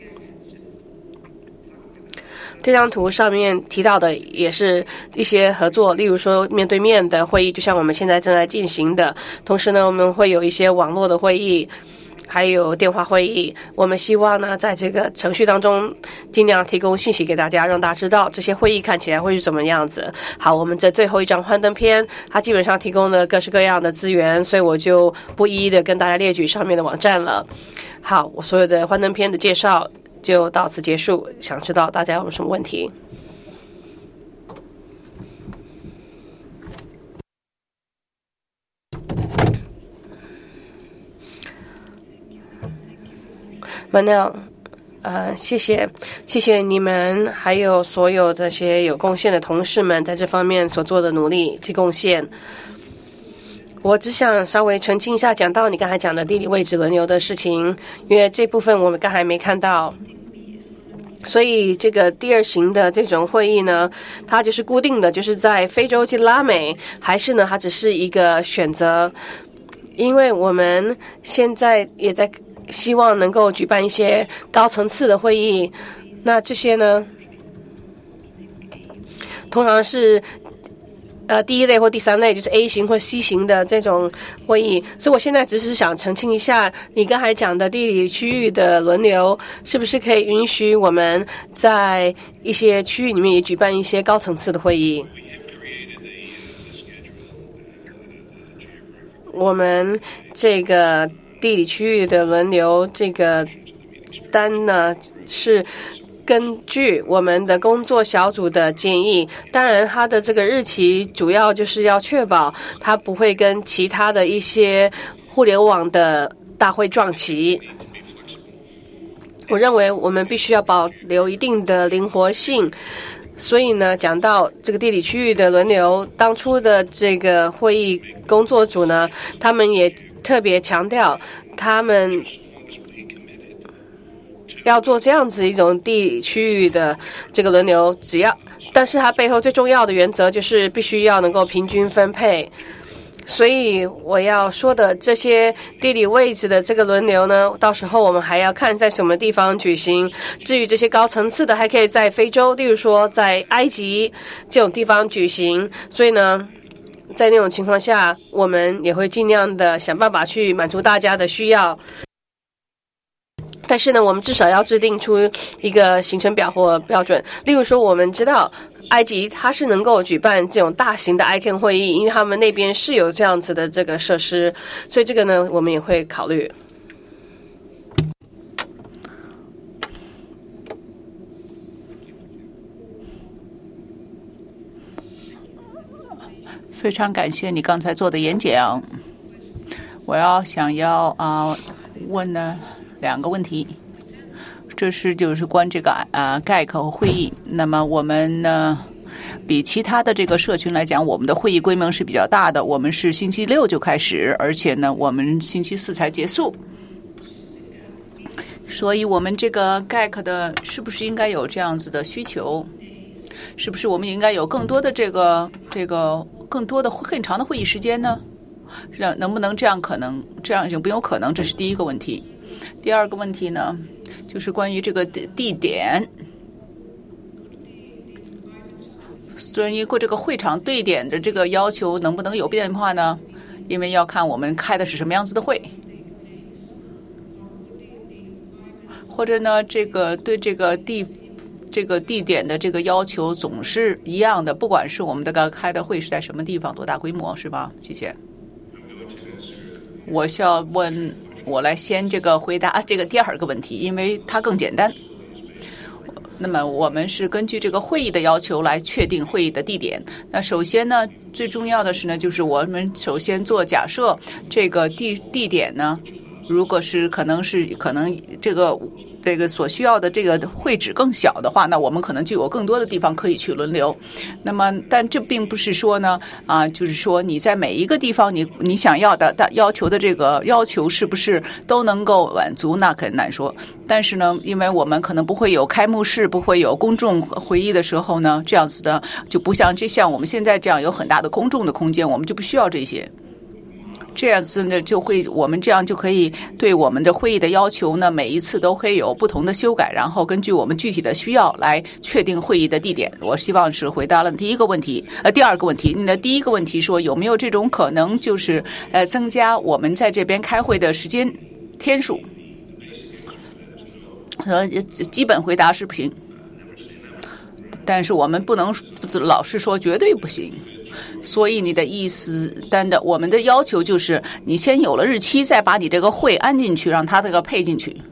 B: 这张图上面提到的也是一些合作，例如说面对面的会议，就像我们现在正在进行的。同时呢，我们会有一些网络的会议，还有电话会议。我们希望呢，在这个程序当中尽量提供信息给大家，让大家知道这些会议看起来会是什么样子。好，我们这最后一张幻灯片，它基本上提供了各式各样的资源，所以我就不一一的跟大家列举上面的网站了。好，我所有的幻灯片的介绍就到此结束。想知道大家有什么问题？Manel， 呃，谢谢，谢谢你们，还有所有这些有贡献的同事们在这方面所做的努力及贡献。我只想稍微澄清一下，讲到你刚才讲的地理位置轮流的事情，因为这部分我们刚才没看到。所以这个第二型的这种会议呢，它就是固定的，就是在非洲及拉美，还是呢，它只是一个选择？因为我们现在也在希望能够举办一些高层次的会议，那这些呢，通常是呃第一类或第三类，就是 A 型或 C 型的这种会议。所以我现在只是想澄清一下，你刚才讲的地理区域的轮流，是不是可以允许我们在一些区域里面也举办一些高层次的会议？我们这个地理区域的轮流这个单呢，是根据我们的工作小组的建议，当然它的这个日期主要就是要确保它不会跟其他的一些互联网的大会撞齐。我认为我们必须要保留一定的灵活性。所以呢，讲到这个地理区域的轮流，当初的这个会议工作组呢，他们也特别强调， 他们要做这样子一种地区域的这个轮流，只要，但是它背后最重要的原则就是必须要能够平均分配。所以我要说的这些地理位置的这个轮流呢，到时候我们还要看在什么地方举行。至于这些高层次的，还可以在非洲，例如说在埃及这种地方举行。所以呢，在那种情况下，我们也会尽量的想办法去满足大家的需要。但是呢，我们至少要制定出一个行程表或标准。例如说，我们知道埃及它是能够举办这种大型的 I C A N 会议，因为他们那边是有这样子的这个设施，所以这个呢，我们也会考虑。
C: 非常感谢你刚才做的演讲。我要想要啊、呃、问呢两个问题，这是就是关这个啊 G A C 和会议。那么我们呢，比其他的这个社群来讲，我们的会议规模是比较大的。我们是星期六就开始，而且呢，我们星期四才结束。所以我们这个 G A C 的是不是应该有这样子的需求？是不是我们应该有更多的这个这个更多的更长的会议时间呢？让能不能这样可能？这样有没有可能？这是第一个问题。第二个问题呢，就是关于这个地点。所以过这个会场地点的这个要求能不能有变化呢？因为要看我们开的是什么样子的会。或者呢，这个对这个地这个地点的这个要求总是一样的，不管是我们的开的会是在什么地方，多大规模，是吧？谢谢。我需要问，我来先这个回答这个第二个问题，因为它更简单。那么我们是根据这个会议的要求来确定会议的地点。那首先呢，最重要的是呢，就是我们首先做假设，这个地地点呢，如果是可能是可能这个这个所需要的这个会址更小的话，那我们可能就有更多的地方可以去轮流。那么，但这并不是说呢啊，就是说你在每一个地方你你想要的要求的这个要求是不是都能够满足，那很难说。但是呢，因为我们可能不会有开幕式，不会有公众会议的时候呢，这样子的就不像这像我们现在这样有很大的公众的空间，我们就不需要这些。这样子呢，就会我们这样就可以对我们的会议的要求呢，每一次都可以有不同的修改，然后根据我们具体的需要来确定会议的地点。我希望是回答了第一个问题。呃，第二个问题，你的第一个问题说有没有这种可能，就是呃增加我们在这边开会的时间天数？呃，基本回答是不行，但是我们不能老是说绝对不行。所以你的意思，但的我们的要求就是，你先有了日期，再把你这个会安进去，让它这个配进去。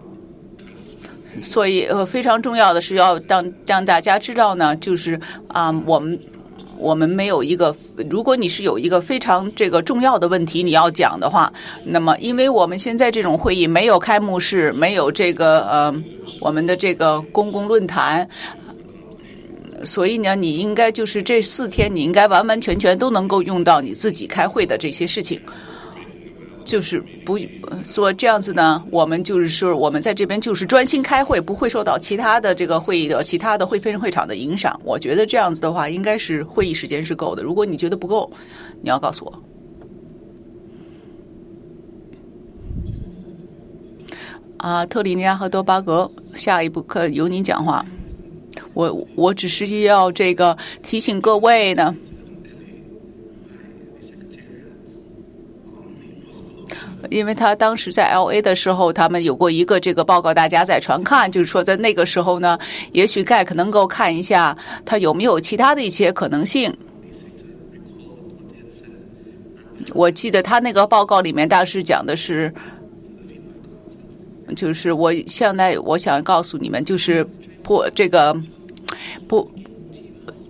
C: 所以呃，非常重要的是要让让大家知道呢，就是啊、嗯，我们我们没有一个，如果你是有一个非常这个重要的问题你要讲的话，那么因为我们现在这种会议没有开幕式，没有这个呃我们的这个公共论坛。所以呢，你应该就是这四天，你应该完完全全都能够用到你自己开会的这些事情，就是不说这样子呢。我们就是说，我们在这边就是专心开会，不会受到其他的这个会议的、其他的会分会场的影响。我觉得这样子的话，应该是会议时间是够的。如果你觉得不够，你要告诉我。啊，特里尼亚和多巴哥，下一步课由您讲话。我我只是要这个提醒各位呢，因为他当时在 L A 的时候，他们有过一个这个报告，大家在传看，就是说在那个时候呢，也许 G A C 能够看一下他有没有其他的一些可能性。我记得他那个报告里面大致讲的是，就是我现在我想告诉你们，就是不这个。不，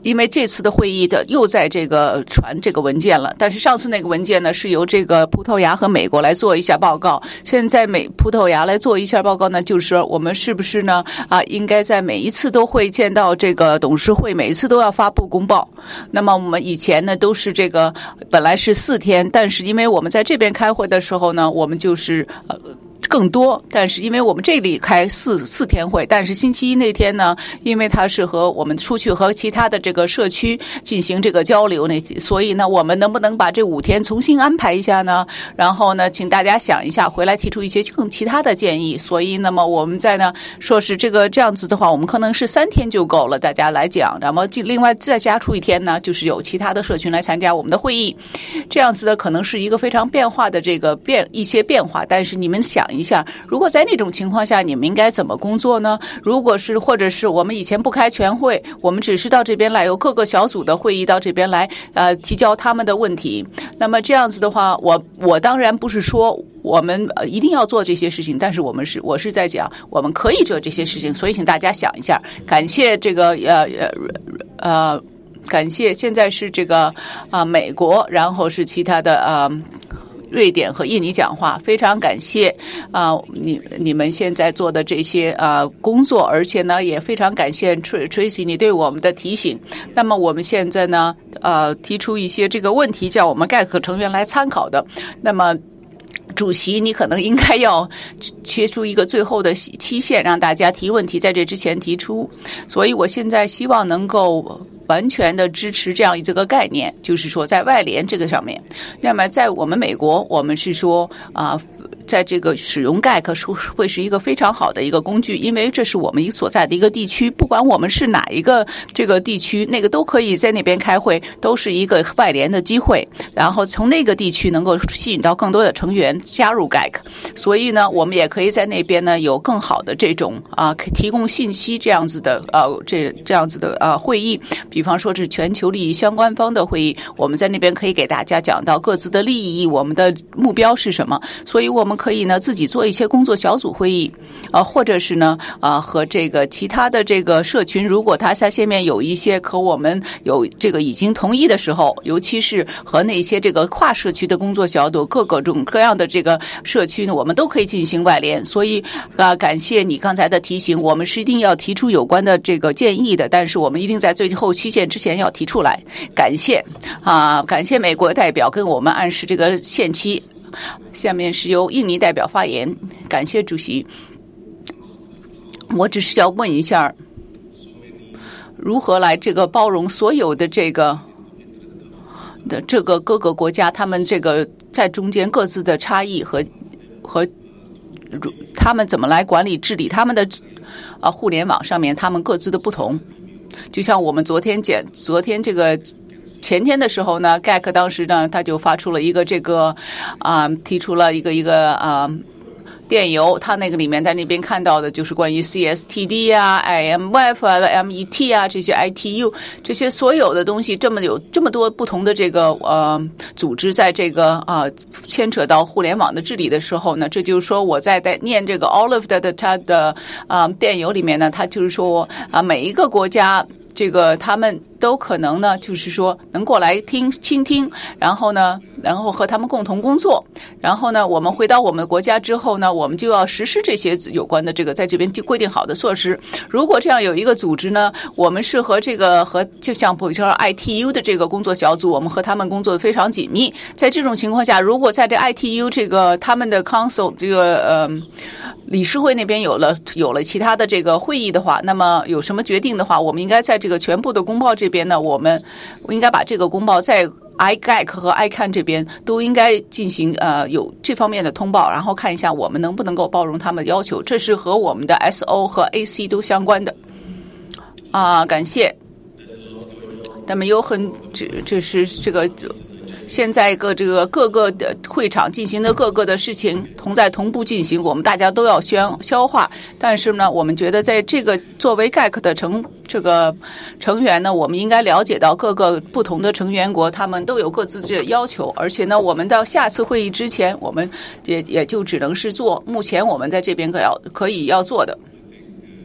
C: 因为这次的会议的又在这个传这个文件了，但是上次那个文件呢是由这个葡萄牙和美国来做一下报告，现在美葡萄牙来做一下报告呢，就是说我们是不是呢啊应该在每一次都会见到这个董事会，每一次都要发布公报。那么我们以前呢都是这个本来是四天，但是因为我们在这边开会的时候呢，我们就是呃。更多，但是因为我们这里开四四天会，但是星期一那天呢，因为它是和我们出去和其他的这个社区进行这个交流呢，所以呢，我们能不能把这五天重新安排一下呢？然后呢，请大家想一下，回来提出一些更其他的建议。所以，那么我们在呢说是这个这样子的话，我们可能是三天就够了，大家来讲，然后就另外再加出一天呢，就是有其他的社群来参加我们的会议，这样子的可能是一个非常变化的这个变一些变化。但是你们想一下，如果在那种情况下，你们应该怎么工作呢？如果是或者是我们以前不开全会，我们只是到这边来，由各个小组的会议到这边来，呃，提交他们的问题。那么这样子的话，我我当然不是说我们呃一定要做这些事情，但是我们是我是在讲我们可以做这些事情，所以请大家想一下。感谢这个呃呃呃，感谢现在是这个啊、呃、美国，然后是其他的啊。呃瑞典和印尼讲话，非常感谢啊、呃，你你们现在做的这些啊、呃、工作，而且呢也非常感谢 Tracy 你对我们的提醒。那么我们现在呢呃提出一些这个问题，叫我们 G A C 成员来参考的。那么主席，你可能应该要切出一个最后的期限，让大家提问题，在这之前提出。所以我现在希望能够完全的支持这样一个概念，就是说在外联这个上面。那么在我们美国，我们是说啊、呃，在这个使用 G A C 会是一个非常好的一个工具，因为这是我们所在的一个地区，不管我们是哪一个这个地区，那个都可以在那边开会，都是一个外联的机会。然后从那个地区能够吸引到更多的成员加入 G A C， 所以呢，我们也可以在那边呢有更好的这种啊、呃、提供信息这样子的呃这这样子的呃会议。比方说是全球利益相关方的会议，我们在那边可以给大家讲到各自的利益，我们的目标是什么，所以我们可以呢自己做一些工作小组会议，呃，或者是呢啊、呃、和这个其他的这个社群，如果他在下面有一些和我们有这个已经同意的时候，尤其是和那些这个跨社区的工作小组，各个种各样的这个社区呢，我们都可以进行外联。所以啊、呃，感谢你刚才的提醒，我们是一定要提出有关的这个建议的，但是我们一定在最后期限之前要提出来。感谢啊，感谢美国代表跟我们暗示这个限期。下面是由印尼代表发言，感谢主席。我只是要问一下，如何来这个包容所有的这个的这个各个国家，他们这个在中间各自的差异和和他们怎么来管理治理他们的啊互联网上面他们各自的不同。就像我们昨天讲，昨天这个前天的时候呢 ，G A C 当时呢，他就发出了一个这个啊、呃，提出了一个一个啊、呃、电邮，他那个里面在那边看到的就是关于 C S T D 啊、I M F 啊、M E T 啊这些 I T U 这些所有的东西，这么有这么多不同的这个呃组织在这个啊、呃、牵扯到互联网的治理的时候呢，这就是说我在在念这个 Olive 的他的啊、呃、电邮里面呢，他就是说啊、呃、每一个国家这个他们都可能呢，就是说能过来听倾听，然后呢，然后和他们共同工作，然后呢，我们回到我们国家之后呢，我们就要实施这些有关的这个在这边规定好的措施。如果这样有一个组织呢，我们是和这个和就像比如说 I T U 的这个工作小组，我们和他们工作的非常紧密。在这种情况下，如果在这 I T U 这个他们的 council 这个呃理事会那边有了有了其他的这个会议的话，那么有什么决定的话，我们应该在这个全部的公报这边呢，我们应该把这个公报在 I G A C 和 I C A N 这边都应该进行呃有这方面的通报，然后看一下我们能不能够包容他们的要求，这是和我们的 S O 和 A C 都相关的啊、呃，感谢。那么有很这这是这个。现在各这个各个的会场进行的各个的事情同在同步进行，我们大家都要消消化。但是呢，我们觉得在这个作为 G A C 的成这个成员呢，我们应该了解到各个不同的成员国他们都有各自的要求，而且呢，我们到下次会议之前，我们也也就只能是做目前我们在这边可要可以要做的。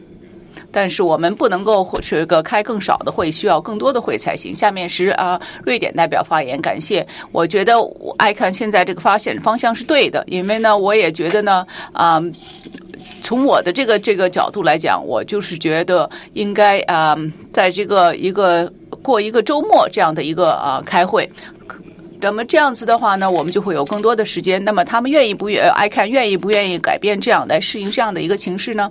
C: 但是我们不能够这个开更少的会，需要更多的会才行。下面是啊，瑞典代表发言，感谢。我觉得我爱看现在这个发现方向是对的，因为呢，我也觉得呢，啊、呃，从我的这个这个角度来讲，我就是觉得应该啊、呃，在这个一个过一个周末这样的一个啊、呃、开会。那么这样子的话呢，我们就会有更多的时间。那么他们愿意不愿爱看愿意不愿意改变这样来适应这样的一个情势呢？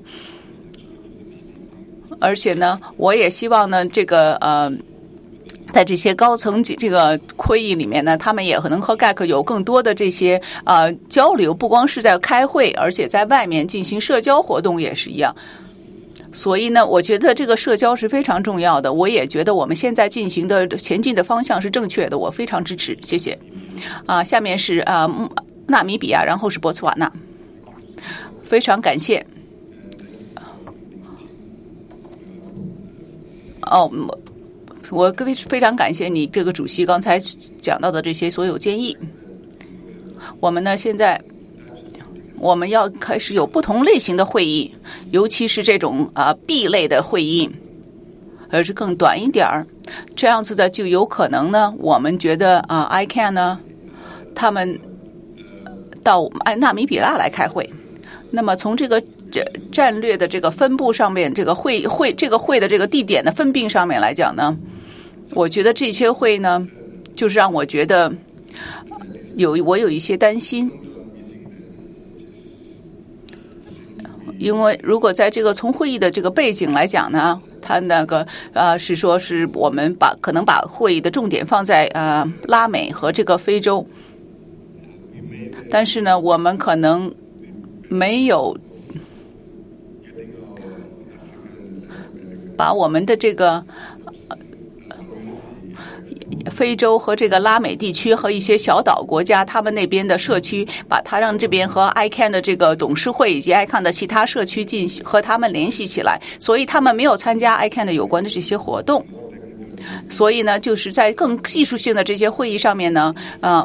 C: 而且呢，我也希望呢，这个呃，在这些高层级这个会议里面呢，他们也可能和 G A C 有更多的这些呃交流，不光是在开会，而且在外面进行社交活动也是一样。所以呢，我觉得这个社交是非常重要的。我也觉得我们现在进行的前进的方向是正确的，我非常支持。谢谢。啊，下面是啊纳米比亚，然后是博茨瓦纳。非常感谢。哦，我非非常感谢你这个主席刚才讲到的这些所有建议。我们呢现在。我们要开始有不同类型的会议，尤其是这种啊、呃、B 类的会议，而是更短一点儿，这样子的就有可能呢。我们觉得啊、呃、，I C A N 呢，他们到哎纳米比亚来开会。那么从这个这战略的这个分布上面，这个会会这个会的这个地点的分并上面来讲呢，我觉得这些会呢，就是让我觉得有我有一些担心。因为如果在这个从会议的这个背景来讲呢，它那个呃是说是我们把可能把会议的重点放在呃拉美和这个非洲，但是呢，我们可能没有把我们的这个非洲和这个拉美地区和一些小岛国家，他们那边的社区，把它让这边和 I C A N 的这个董事会以及 I C A N 的其他社区进行和他们联系起来，所以他们没有参加 I C A N 的有关的这些活动。所以呢，就是在更技术性的这些会议上面呢，呃，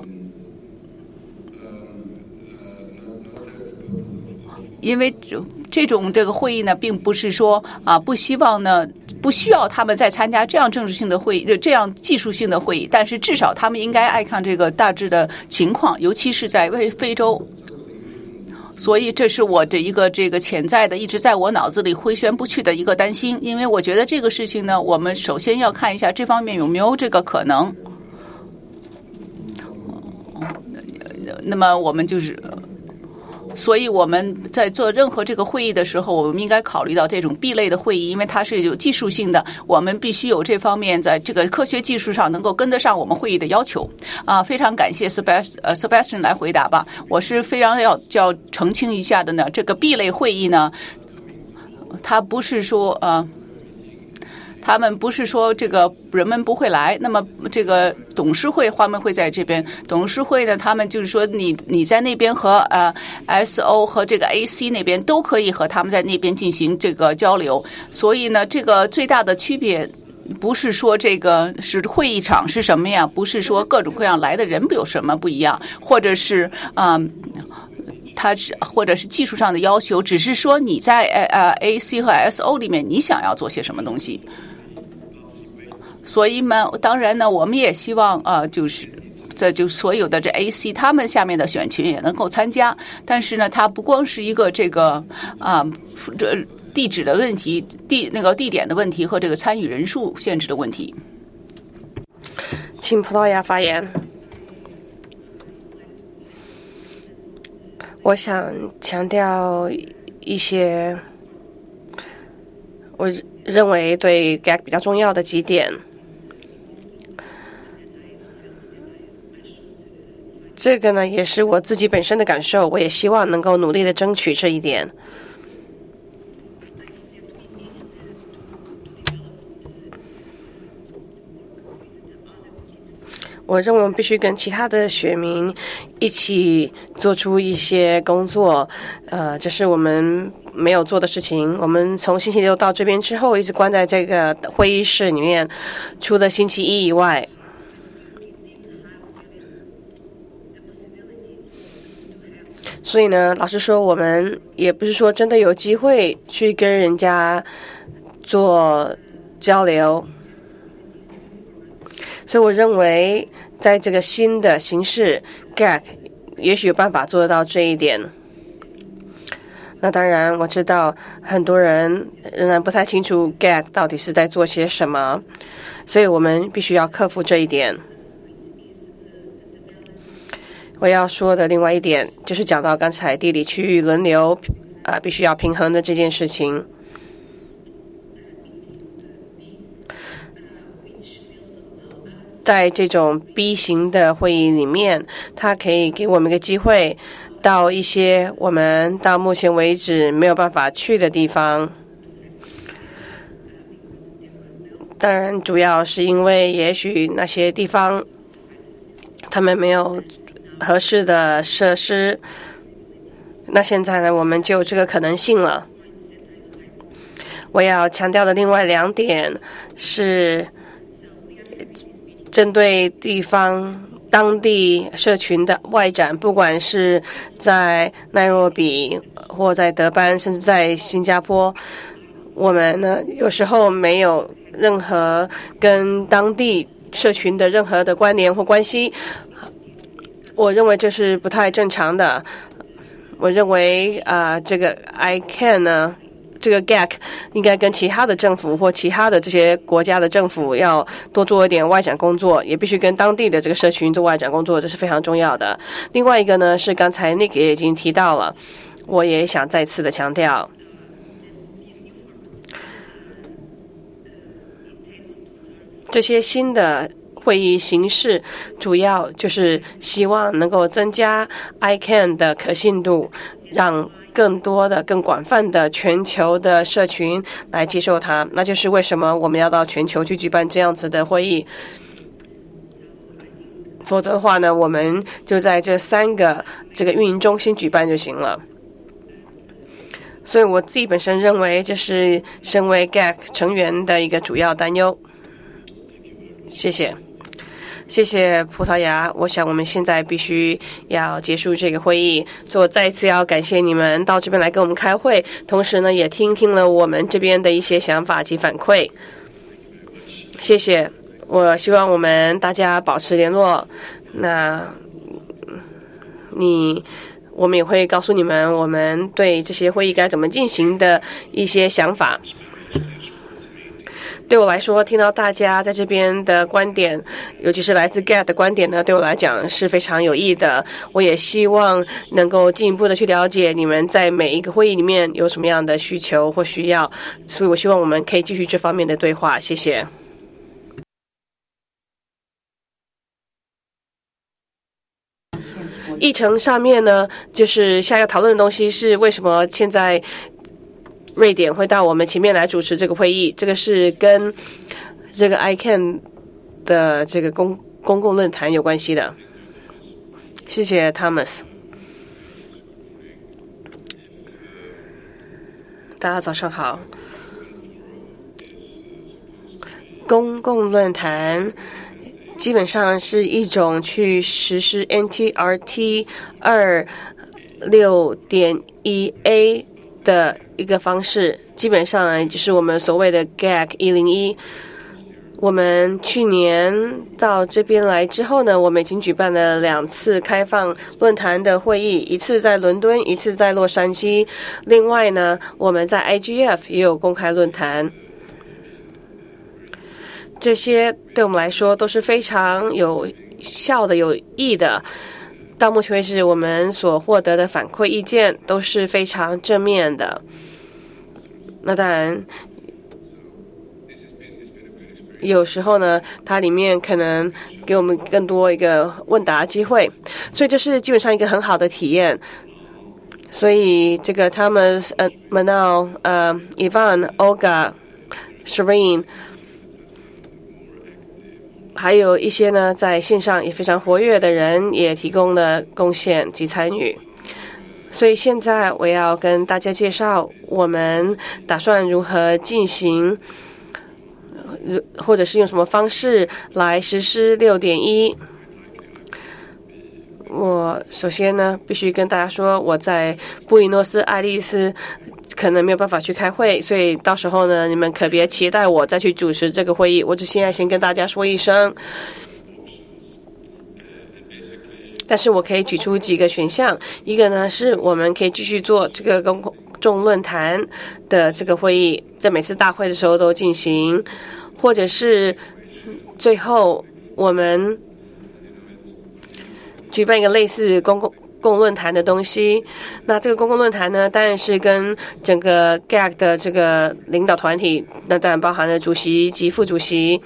C: 因为这种这个会议呢，并不是说啊不希望呢。不需要他们再参加这样政治性的会议，这样技术性的会议，但是至少他们应该爱看这个大致的情况，尤其是在非非洲。所以这是我的一个这个潜在的，一直在我脑子里回旋不去的一个担心，因为我觉得这个事情呢，我们首先要看一下这方面有没有这个可能。那么我们就是。所以我们在做任何这个会议的时候，我们应该考虑到这种 B 类的会议，因为它是有技术性的，我们必须有这方面在这个科学技术上能够跟得上我们会议的要求。啊，非常感谢 Sebastian 呃 Sebastian 来回答吧。我是非常要要澄清一下的呢，这个 B 类会议呢，它不是说呃。他们不是说这个人们不会来，那么这个董事会他们会在这边。董事会呢，他们就是说你你在那边和呃 S O 和这个 A C 那边都可以和他们在那边进行这个交流。所以呢，这个最大的区别不是说这个是会议场是什么呀，不是说各种各样来的人有什么不一样，或者是嗯。它是或者是技术上的要求，只是说你在呃 A C 和 S O 里面你想要做些什么东西。所以嘛，当然呢，我们也希望啊、呃，就是这就所有的这 A C 他们下面的选群也能够参加。但是呢，它不光是一个这个啊这、呃、地址的问题、地那个地点的问题和这个参与人数限制的问题。
B: 请葡萄牙发言。我想强调一些我认为对 G A C 比较重要的几点。这个呢，也是我自己本身的感受，我也希望能够努力的争取这一点。我认为我们必须跟其他的选民一起做出一些工作，呃，这是我们没有做的事情。我们从星期六到这边之后，一直关在这个会议室里面，除了星期一以外。 所以呢，老实说，我们也不是说真的有机会去跟人家做交流。所以我认为，在这个新的形式 G A C 也许有办法做得到这一点。那当然，我知道很多人仍然不太清楚 G A C 到底是在做些什么，所以我们必须要克服这一点。我要说的另外一点，就是讲到刚才地理区域轮流啊、呃，必须要平衡的这件事情。在这种 B 型的会议里面，它可以给我们一个机会，到一些我们到目前为止没有办法去的地方。当然，主要是因为也许那些地方他们没有合适的设施。那现在呢，我们就有这个可能性了。我要强调的另外两点是针对地方当地社群的外展，不管是在奈若比或在德班，甚至在新加坡，我们呢有时候没有任何跟当地社群的任何的关联或关系。我认为这是不太正常的。我认为啊、呃，这个 I C A N 呢，这个 G A C 应该跟其他的政府或其他的这些国家的政府要多做一点外展工作，也必须跟当地的这个社群做外展工作，这是非常重要的。另外一个呢，是刚才 Nick 也已经提到了，我也想再次的强调，这些新的会议形式主要就是希望能够增加 I C A N 的可信度，让更多的、更广泛的全球的社群来接受它。那就是为什么我们要到全球去举办这样子的会议。否则的话呢，我们就在这三个这个运营中心举办就行了。所以我自己本身认为，这是身为 G A C 成员的一个主要担忧。谢谢。谢谢葡萄牙，我想我们现在必须要结束这个会议，所以我再一次要感谢你们到这边来跟我们开会，同时呢也听听了我们这边的一些想法及反馈。谢谢，我希望我们大家保持联络。那你我们也会告诉你们我们对这些会议该怎么进行的一些想法。对我来说，听到大家在这边的观点，尤其是来自 G A C 的观点呢，对我来讲是非常有益的。我也希望能够进一步的去了解你们在每一个会议里面有什么样的需求或需要，所以我希望我们可以继续这方面的对话。谢谢。议程上面呢，就是下一个讨论的东西是为什么现在瑞典会到我们前面来主持这个会议，这个是跟这个 I C A N 的这个公公共论坛有关系的。谢谢 Thomas。大家早上好。公共论坛基本上是一种去实施 N T R T 二六点一 A 的一个方式，基本上呢就是我们所谓的 G A C 一零一。我们去年到这边来之后呢，我们已经举办了两次开放论坛的会议，一次在伦敦，一次在洛杉矶。另外呢，我们在 I G F 也有公开论坛。这些对我们来说都是非常有效的、有益的。到目前为止，我们所获得的反馈意见都是非常正面的。那当然，有时候呢，它里面可能给我们更多一个问答机会，所以这是基本上一个很好的体验。所以这个 Thomas、呃、Manal、呃 Ivan、Olga、Shireen， 还有一些呢在线上也非常活跃的人，也提供了贡献及参与。所以现在我要跟大家介绍我们打算如何进行，或者是用什么方式来实施 六点一。 我首先呢，必须跟大家说，我在布宜诺斯艾利斯可能没有办法去开会，所以到时候呢，你们可别期待我再去主持这个会议。我只现在先跟大家说一声，但是我可以举出几个选项，一个呢是我们可以继续做这个公众论坛的这个会议，在每次大会的时候都进行，或者是最后我们举办一个类似公共公论坛的东西。那这个公共论坛呢，当然是跟整个 G A C 的这个领导团体，那当然包含了主席及副主席。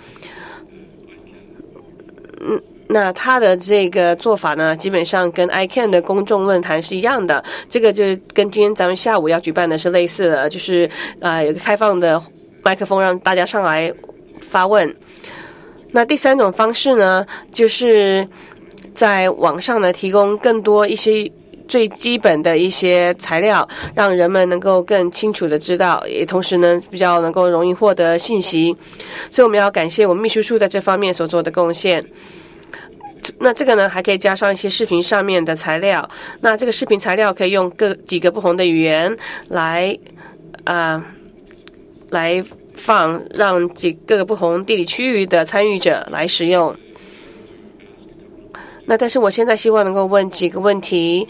B: 嗯，那他的这个做法呢，基本上跟 I C A N 的公众论坛是一样的。这个就跟今天咱们下午要举办的是类似的，就是呃有个开放的麦克风让大家上来发问。那第三种方式呢，就是在网上呢提供更多一些最基本的一些材料，让人们能够更清楚的知道，也同时呢比较能够容易获得信息。所以我们要感谢我们秘书处在这方面所做的贡献。那这个呢还可以加上一些视频上面的材料，那这个视频材料可以用各几个不同的语言来呃来放，让几各个不同地理区域的参与者来使用。那但是我现在希望能够问几个问题，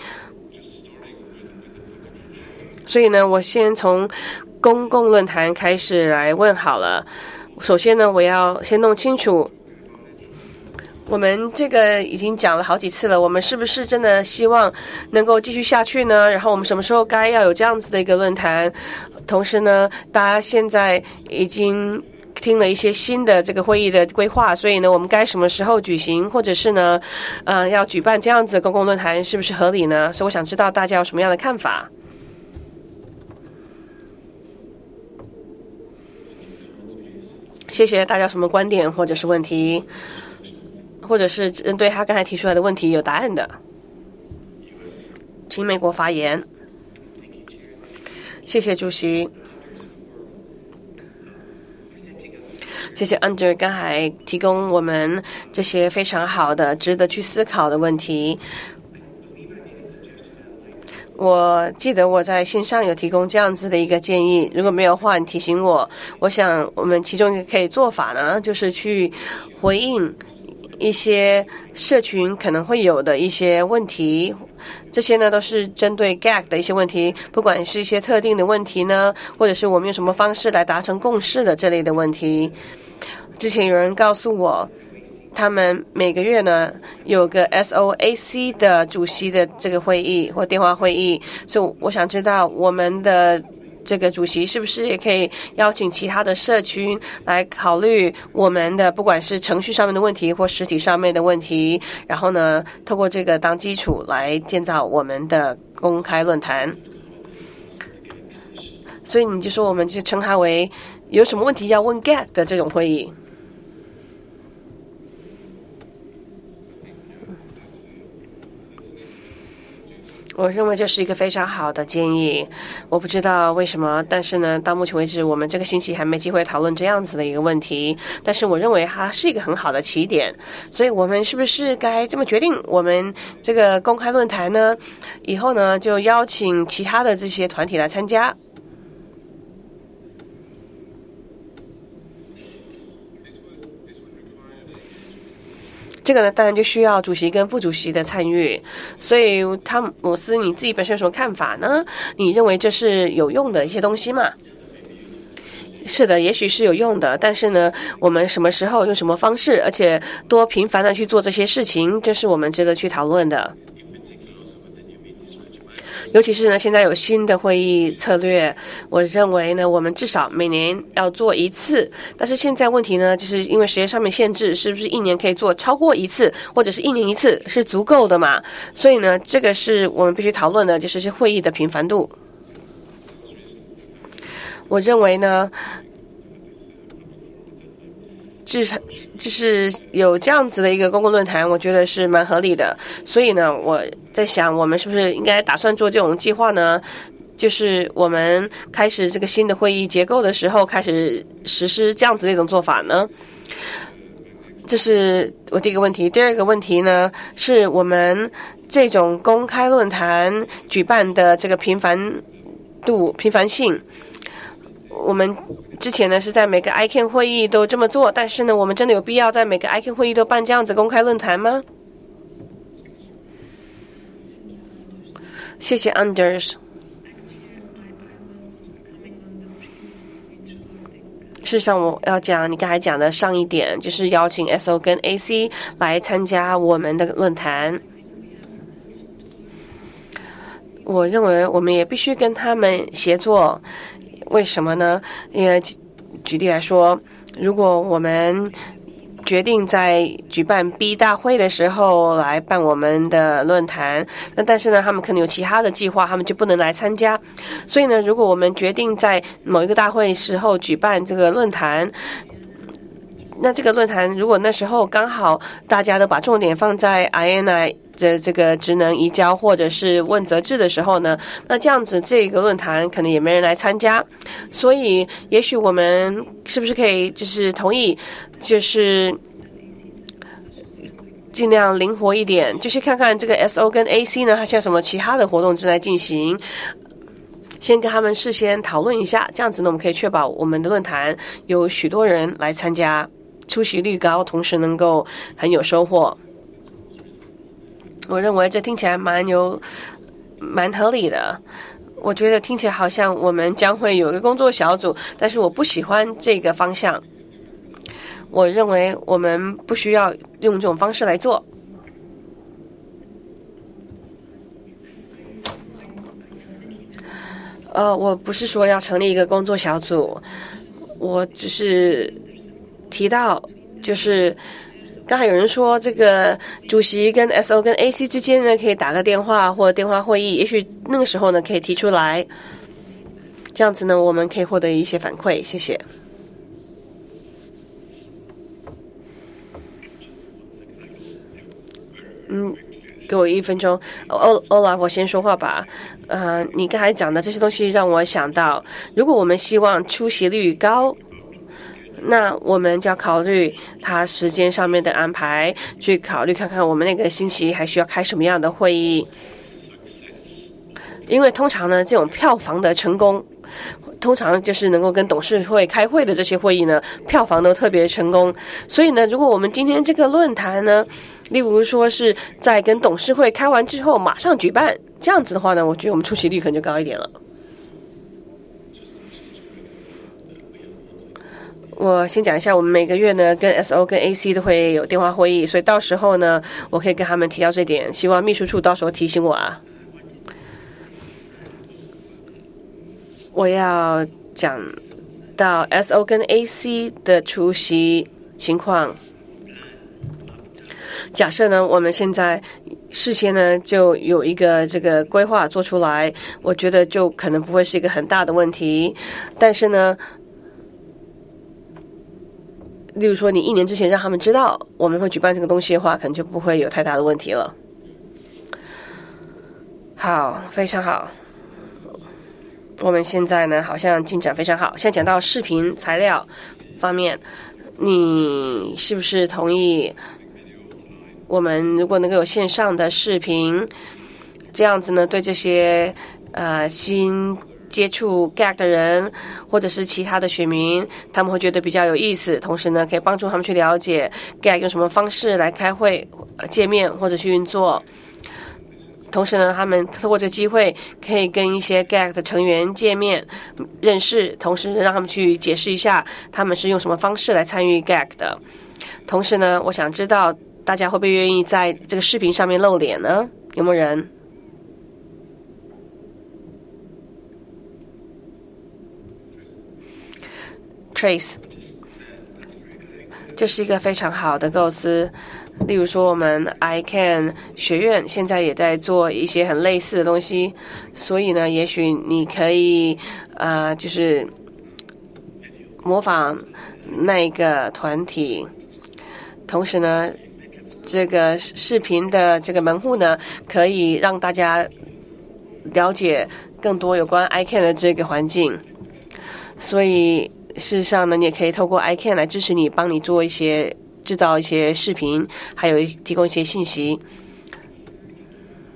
B: 所以呢，我先从公共论坛开始来问好了。首先呢，我要先弄清楚，我们这个已经讲了好几次了，我们是不是真的希望能够继续下去呢？然后我们什么时候该要有这样子的一个论坛？同时呢，大家现在已经听了一些新的这个会议的规划，所以呢，我们该什么时候举行，或者是呢，呃，要举办这样子的公共论坛，是不是合理呢？所以我想知道大家有什么样的看法。谢谢大家有什么观点或者是问题，或者是针对他刚才提出来的问题有答案的，请美国发言。谢谢主席。谢谢 Under 刚才提供我们这些非常好的值得去思考的问题。我记得我在线上有提供这样子的一个建议，如果没有的话你提醒我。我想我们其中一个可以做法呢，就是去回应一些社群可能会有的一些问题，这些呢都是针对 G A C 的一些问题，不管是一些特定的问题呢，或者是我们用什么方式来达成共识的这类的问题。之前有人告诉我，他们每个月呢有个 S O A C 的主席的这个会议或电话会议，所以我想知道我们的这个主席是不是也可以邀请其他的社群来考虑我们的不管是程序上面的问题或实体上面的问题，然后呢透过这个当基础来建造我们的公开论坛。所以你就说我们就称它为有什么问题要问 G A C 的这种会议。我认为这是一个非常好的建议，我不知道为什么，但是呢，到目前为止，我们这个星期还没机会讨论这样子的一个问题。但是我认为它是一个很好的起点，所以我们是不是该这么决定？我们这个公开论坛呢，以后呢就邀请其他的这些团体来参加。这个呢，当然就需要主席跟副主席的参与。所以，汤姆斯，你自己本身有什么看法呢？你认为这是有用的一些东西吗？是的，也许是有用的，但是呢，我们什么时候用什么方式，而且多频繁的去做这些事情，这是我们值得去讨论的。尤其是呢，现在有新的会议策略，我认为呢，我们至少每年要做一次。但是现在问题呢，就是因为时间上面限制，是不是一年可以做超过一次，或者是一年一次是足够的嘛？所以呢，这个是我们必须讨论的，就是会议的频繁度。我认为呢，至少就是有这样子的一个公共论坛，我觉得是蛮合理的。所以呢，我在想，我们是不是应该打算做这种计划呢？就是我们开始这个新的会议结构的时候，开始实施这样子的一种做法呢？这是我第一个问题。第二个问题呢，是我们这种公开论坛举办的这个频繁度、频繁性，我们之前呢是在每个 I C A N 会议都这么做，但是呢，我们真的有必要在每个 I C A N 会议都办这样子公开论坛吗？谢谢 Anders。事实上，我要讲你刚才讲的上一点，就是邀请 S O 跟 A C 来参加我们的论坛。我认为我们也必须跟他们协作。为什么呢？因为举例来说，如果我们决定在举办 B 大会的时候来办我们的论坛，那但是呢，他们可能有其他的计划，他们就不能来参加。所以呢，如果我们决定在某一个大会时候举办这个论坛，那这个论坛如果那时候刚好大家都把重点放在 I N I 的这个职能移交或者是问责制的时候呢，那这样子这个论坛可能也没人来参加。所以也许我们是不是可以就是同意，就是尽量灵活一点，就是看看这个 S O 跟 A C 呢，它像什么其他的活动正在进行，先跟他们事先讨论一下，这样子呢，我们可以确保我们的论坛有许多人来参加，出席率高，同时能够很有收获。我认为这听起来蛮有蛮合理的。我觉得听起来好像我们将会有一个工作小组，但是我不喜欢这个方向。我认为我们不需要用这种方式来做。呃，我不是说要成立一个工作小组，我只是提到，就是刚才有人说这个主席跟 S O 跟 A C 之间呢，可以打个电话或电话会议，也许那个时候呢可以提出来，这样子呢我们可以获得一些反馈。谢谢。嗯，给我一分钟。欧欧拉，我先说话吧。呃，你刚才讲的这些东西让我想到，如果我们希望出席率高，那我们就要考虑他时间上面的安排，去考虑看看我们那个星期还需要开什么样的会议。因为通常呢，这种票房的成功，通常就是能够跟董事会开会的这些会议呢，票房都特别成功。所以呢，如果我们今天这个论坛呢，例如说是在跟董事会开完之后马上举办，这样子的话呢，我觉得我们出席率可能就高一点了。我先讲一下，我们每个月呢跟 S O 跟 A C 都会有电话会议，所以到时候呢，我可以跟他们提到这点，希望秘书处到时候提醒我啊。我要讲到 S O 跟 A C 的出席情况。假设呢，我们现在事先呢就有一个这个规划做出来，我觉得就可能不会是一个很大的问题。但是呢，例如说你一年之前让他们知道我们会举办这个东西的话，可能就不会有太大的问题了。好，非常好。我们现在呢好像进展非常好。现在讲到视频材料方面，你是不是同意我们如果能够有线上的视频，这样子呢对这些呃新接触 G A C 的人或者是其他的选民，他们会觉得比较有意思，同时呢可以帮助他们去了解 G A C 用什么方式来开会、界面或者去运作。同时呢，他们透过这个机会可以跟一些 G A C 的成员见面认识，同时让他们去解释一下他们是用什么方式来参与 G A C 的。同时呢，我想知道大家会不会愿意在这个视频上面露脸呢？有没有人？Trace， 这是一个非常好的构思。例如说，我们 I C A N 学院现在也在做一些很类似的东西，所以呢，也许你可以呃，就是模仿那个团体，同时呢，这个视频的这个门户呢，可以让大家了解更多有关 I C A N 的这个环境。所以事实上呢，你也可以透过 I C A N 来支持你，帮你做一些制造一些视频，还有提供一些信息。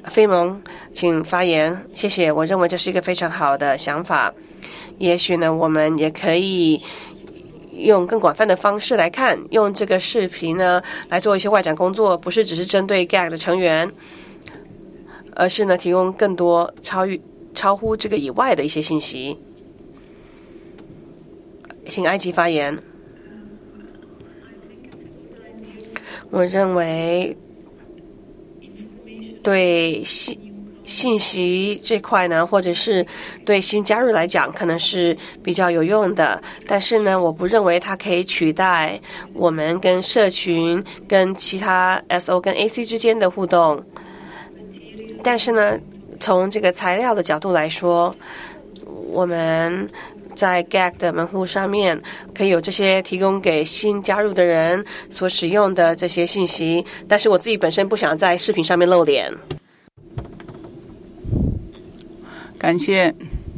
B: 飞蒙，请发言。谢谢，我认为这是一个非常好的想法。也许呢，我们也可以用更广泛的方式来看，用这个视频呢来做一些外展工作，不是只是针对 G A C 的成员，而是呢提供更多超越超乎这个以外的一些信息。请埃及发言。我认为对信信息这块呢，或者是对新加入来讲，可能是比较有用的。但是呢，我不认为它可以取代我们跟社群、跟其他 S O 跟 A C 之间的互动。但是呢，从这个材料的角度来说，我们在 G A C 的门户上面可以有这些提供给新加入的人所使用的这些信息，但是我自己本身不想在视频上面露脸。
C: 感谢。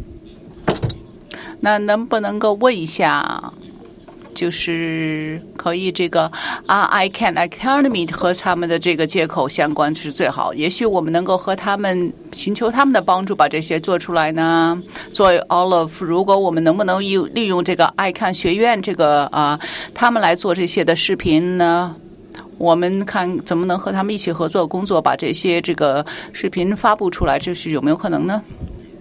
C: 那能不能够问一下，就是可以这个啊 I Can Academy 和他们的这个接口相关是最好，也许我们能够和他们寻求他们的帮助，把这些做出来呢。所以 Olive， 如果我们能不能利用这个 I Can 学院这个啊，他们来做这些的视频呢？我们看怎么能和他们一起合作工作，把这些这个视频发布出来，这是有没有可能呢？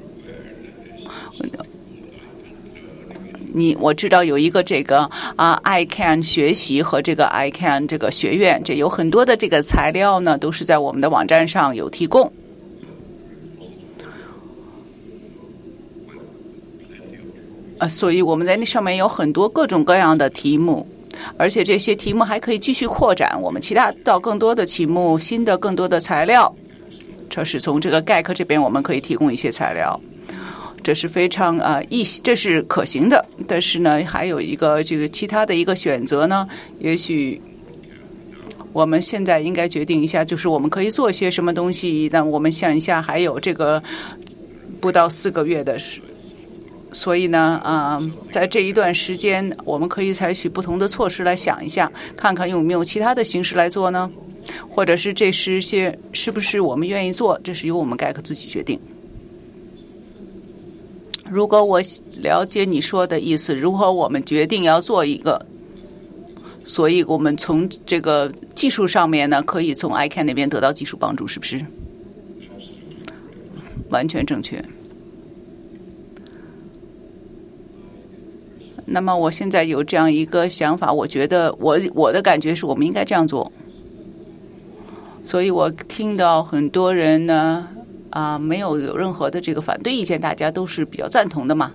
C: 你我知道有一个这个啊 I Can 学习和这个 I Can 这个学院，这有很多的这个材料呢，都是在我们的网站上有提供。啊，所以我们在那上面有很多各种各样的题目，而且这些题目还可以继续扩展，我们其他到更多的题目、新的更多的材料。这是从这个 G A C 这边我们可以提供一些材料。这是非常呃意，这是可行的。但是呢，还有一个这个其他的一个选择呢，也许我们现在应该决定一下，就是我们可以做些什么东西。那我们想一下，还有这个不到四个月的时，所以呢，啊、呃，在这一段时间，我们可以采取不同的措施来想一下，看看有没有其他的形式来做呢？或者是这是些是不是我们愿意做？这是由我们 G A C 自己决定。如果我了解你说的意思，如果我们决定要做一个，所以我们从这个技术上面呢，可以从 I C A N 那边得到技术帮助，是不是？完全正确。那么我现在有这样一个想法，我觉得我我的感觉是我们应该这样做。所以我听到很多人呢。啊、呃，没有有任何的这个反对意见，大家都是比较赞同的嘛。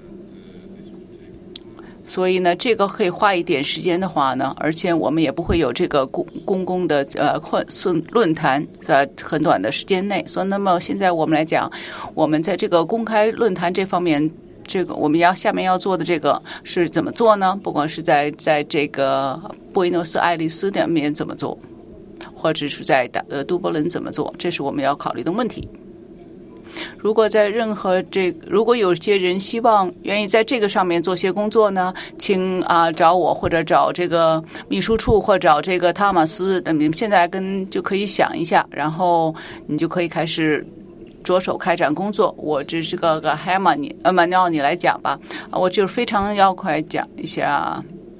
C: 所以呢，这个可以花一点时间的话呢，而且我们也不会有这个公公共的呃论论坛在很短的时间内。所以，那么现在我们来讲，我们在这个公开论坛这方面，这个我们要下面要做的这个是怎么做呢？不管是在在这个布宜诺斯艾利斯那边怎么做，或者是在呃都柏林怎么做，这是我们要考虑的问题。如果在任何这，如果有些人希望愿意在这个上面做些工作呢，请啊、呃、找我或者找这个秘书处或找这个汤马斯，你们现在跟就可以想一下，然后你就可以开始着手开展工作。我这是个个 Hammer， 你呃马尿你来讲吧，我就非常要快讲一下。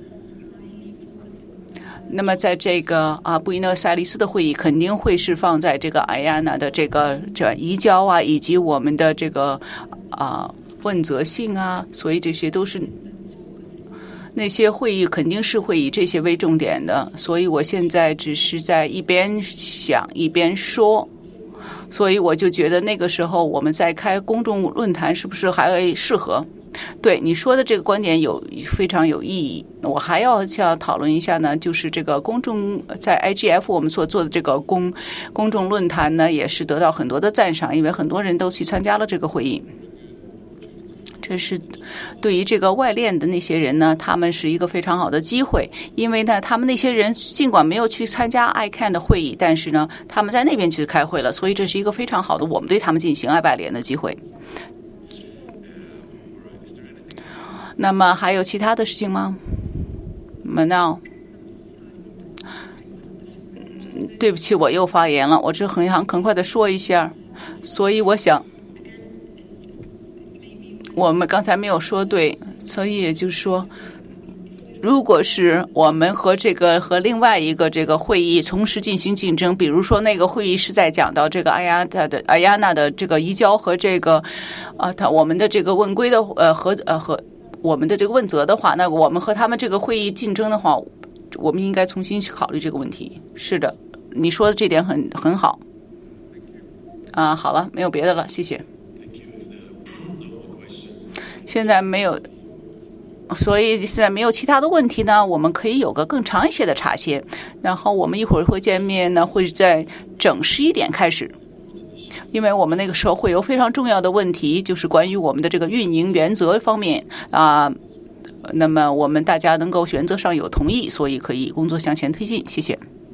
C: 那么在这个啊布宜诺斯艾利斯的会议肯定会是放在这个艾亚娜的这个这移交啊，以及我们的这个啊问责性啊，所以这些都是那些会议肯定是会以这些为重点的。所以我现在只是在一边想一边说，所以我就觉得那个时候我们在开公众论坛是不是还适合？对你说的这个观点有非常有意义。我还要想讨论一下呢，就是这个公众在 I G F 我们所做的这个公公众论坛呢，也是得到很多的赞赏，因为很多人都去参加了这个会议。这是对于这个外链的那些人呢，他们是一个非常好的机会，因为呢，他们那些人尽管没有去参加 I C A N 的会议，但是呢，他们在那边去开会了，所以这是一个非常好的我们对他们进行爱外联的机会。那么还有其他的事情吗？门闹，对不起，我又发言了，我只很想很快的说一下。 所以我想，我们刚才没有说对，所以也就是说，如果是我们和这个和另外一个这个会议同时进行竞争，比如说那个会议是在讲到这个阿亚娜的阿亚娜的这个移交和这个啊，他我们的这个问归的呃和呃和我们的这个问责的话，那我们和他们这个会议竞争的话，我们应该重新考虑这个问题。是的，你说的这点很很好。啊，好了，没有别的了，谢谢。现在没有。所以现在没有其他的问题呢，我们可以有个更长一些的茶歇，然后我们一会儿会见面呢，会在整十一点开始，因为我们那个时候会有非常重要的问题，就是关于我们的这个运营原则方面啊、呃，那么我们大家能够原则上有同意，所以可以工作向前推进，谢谢。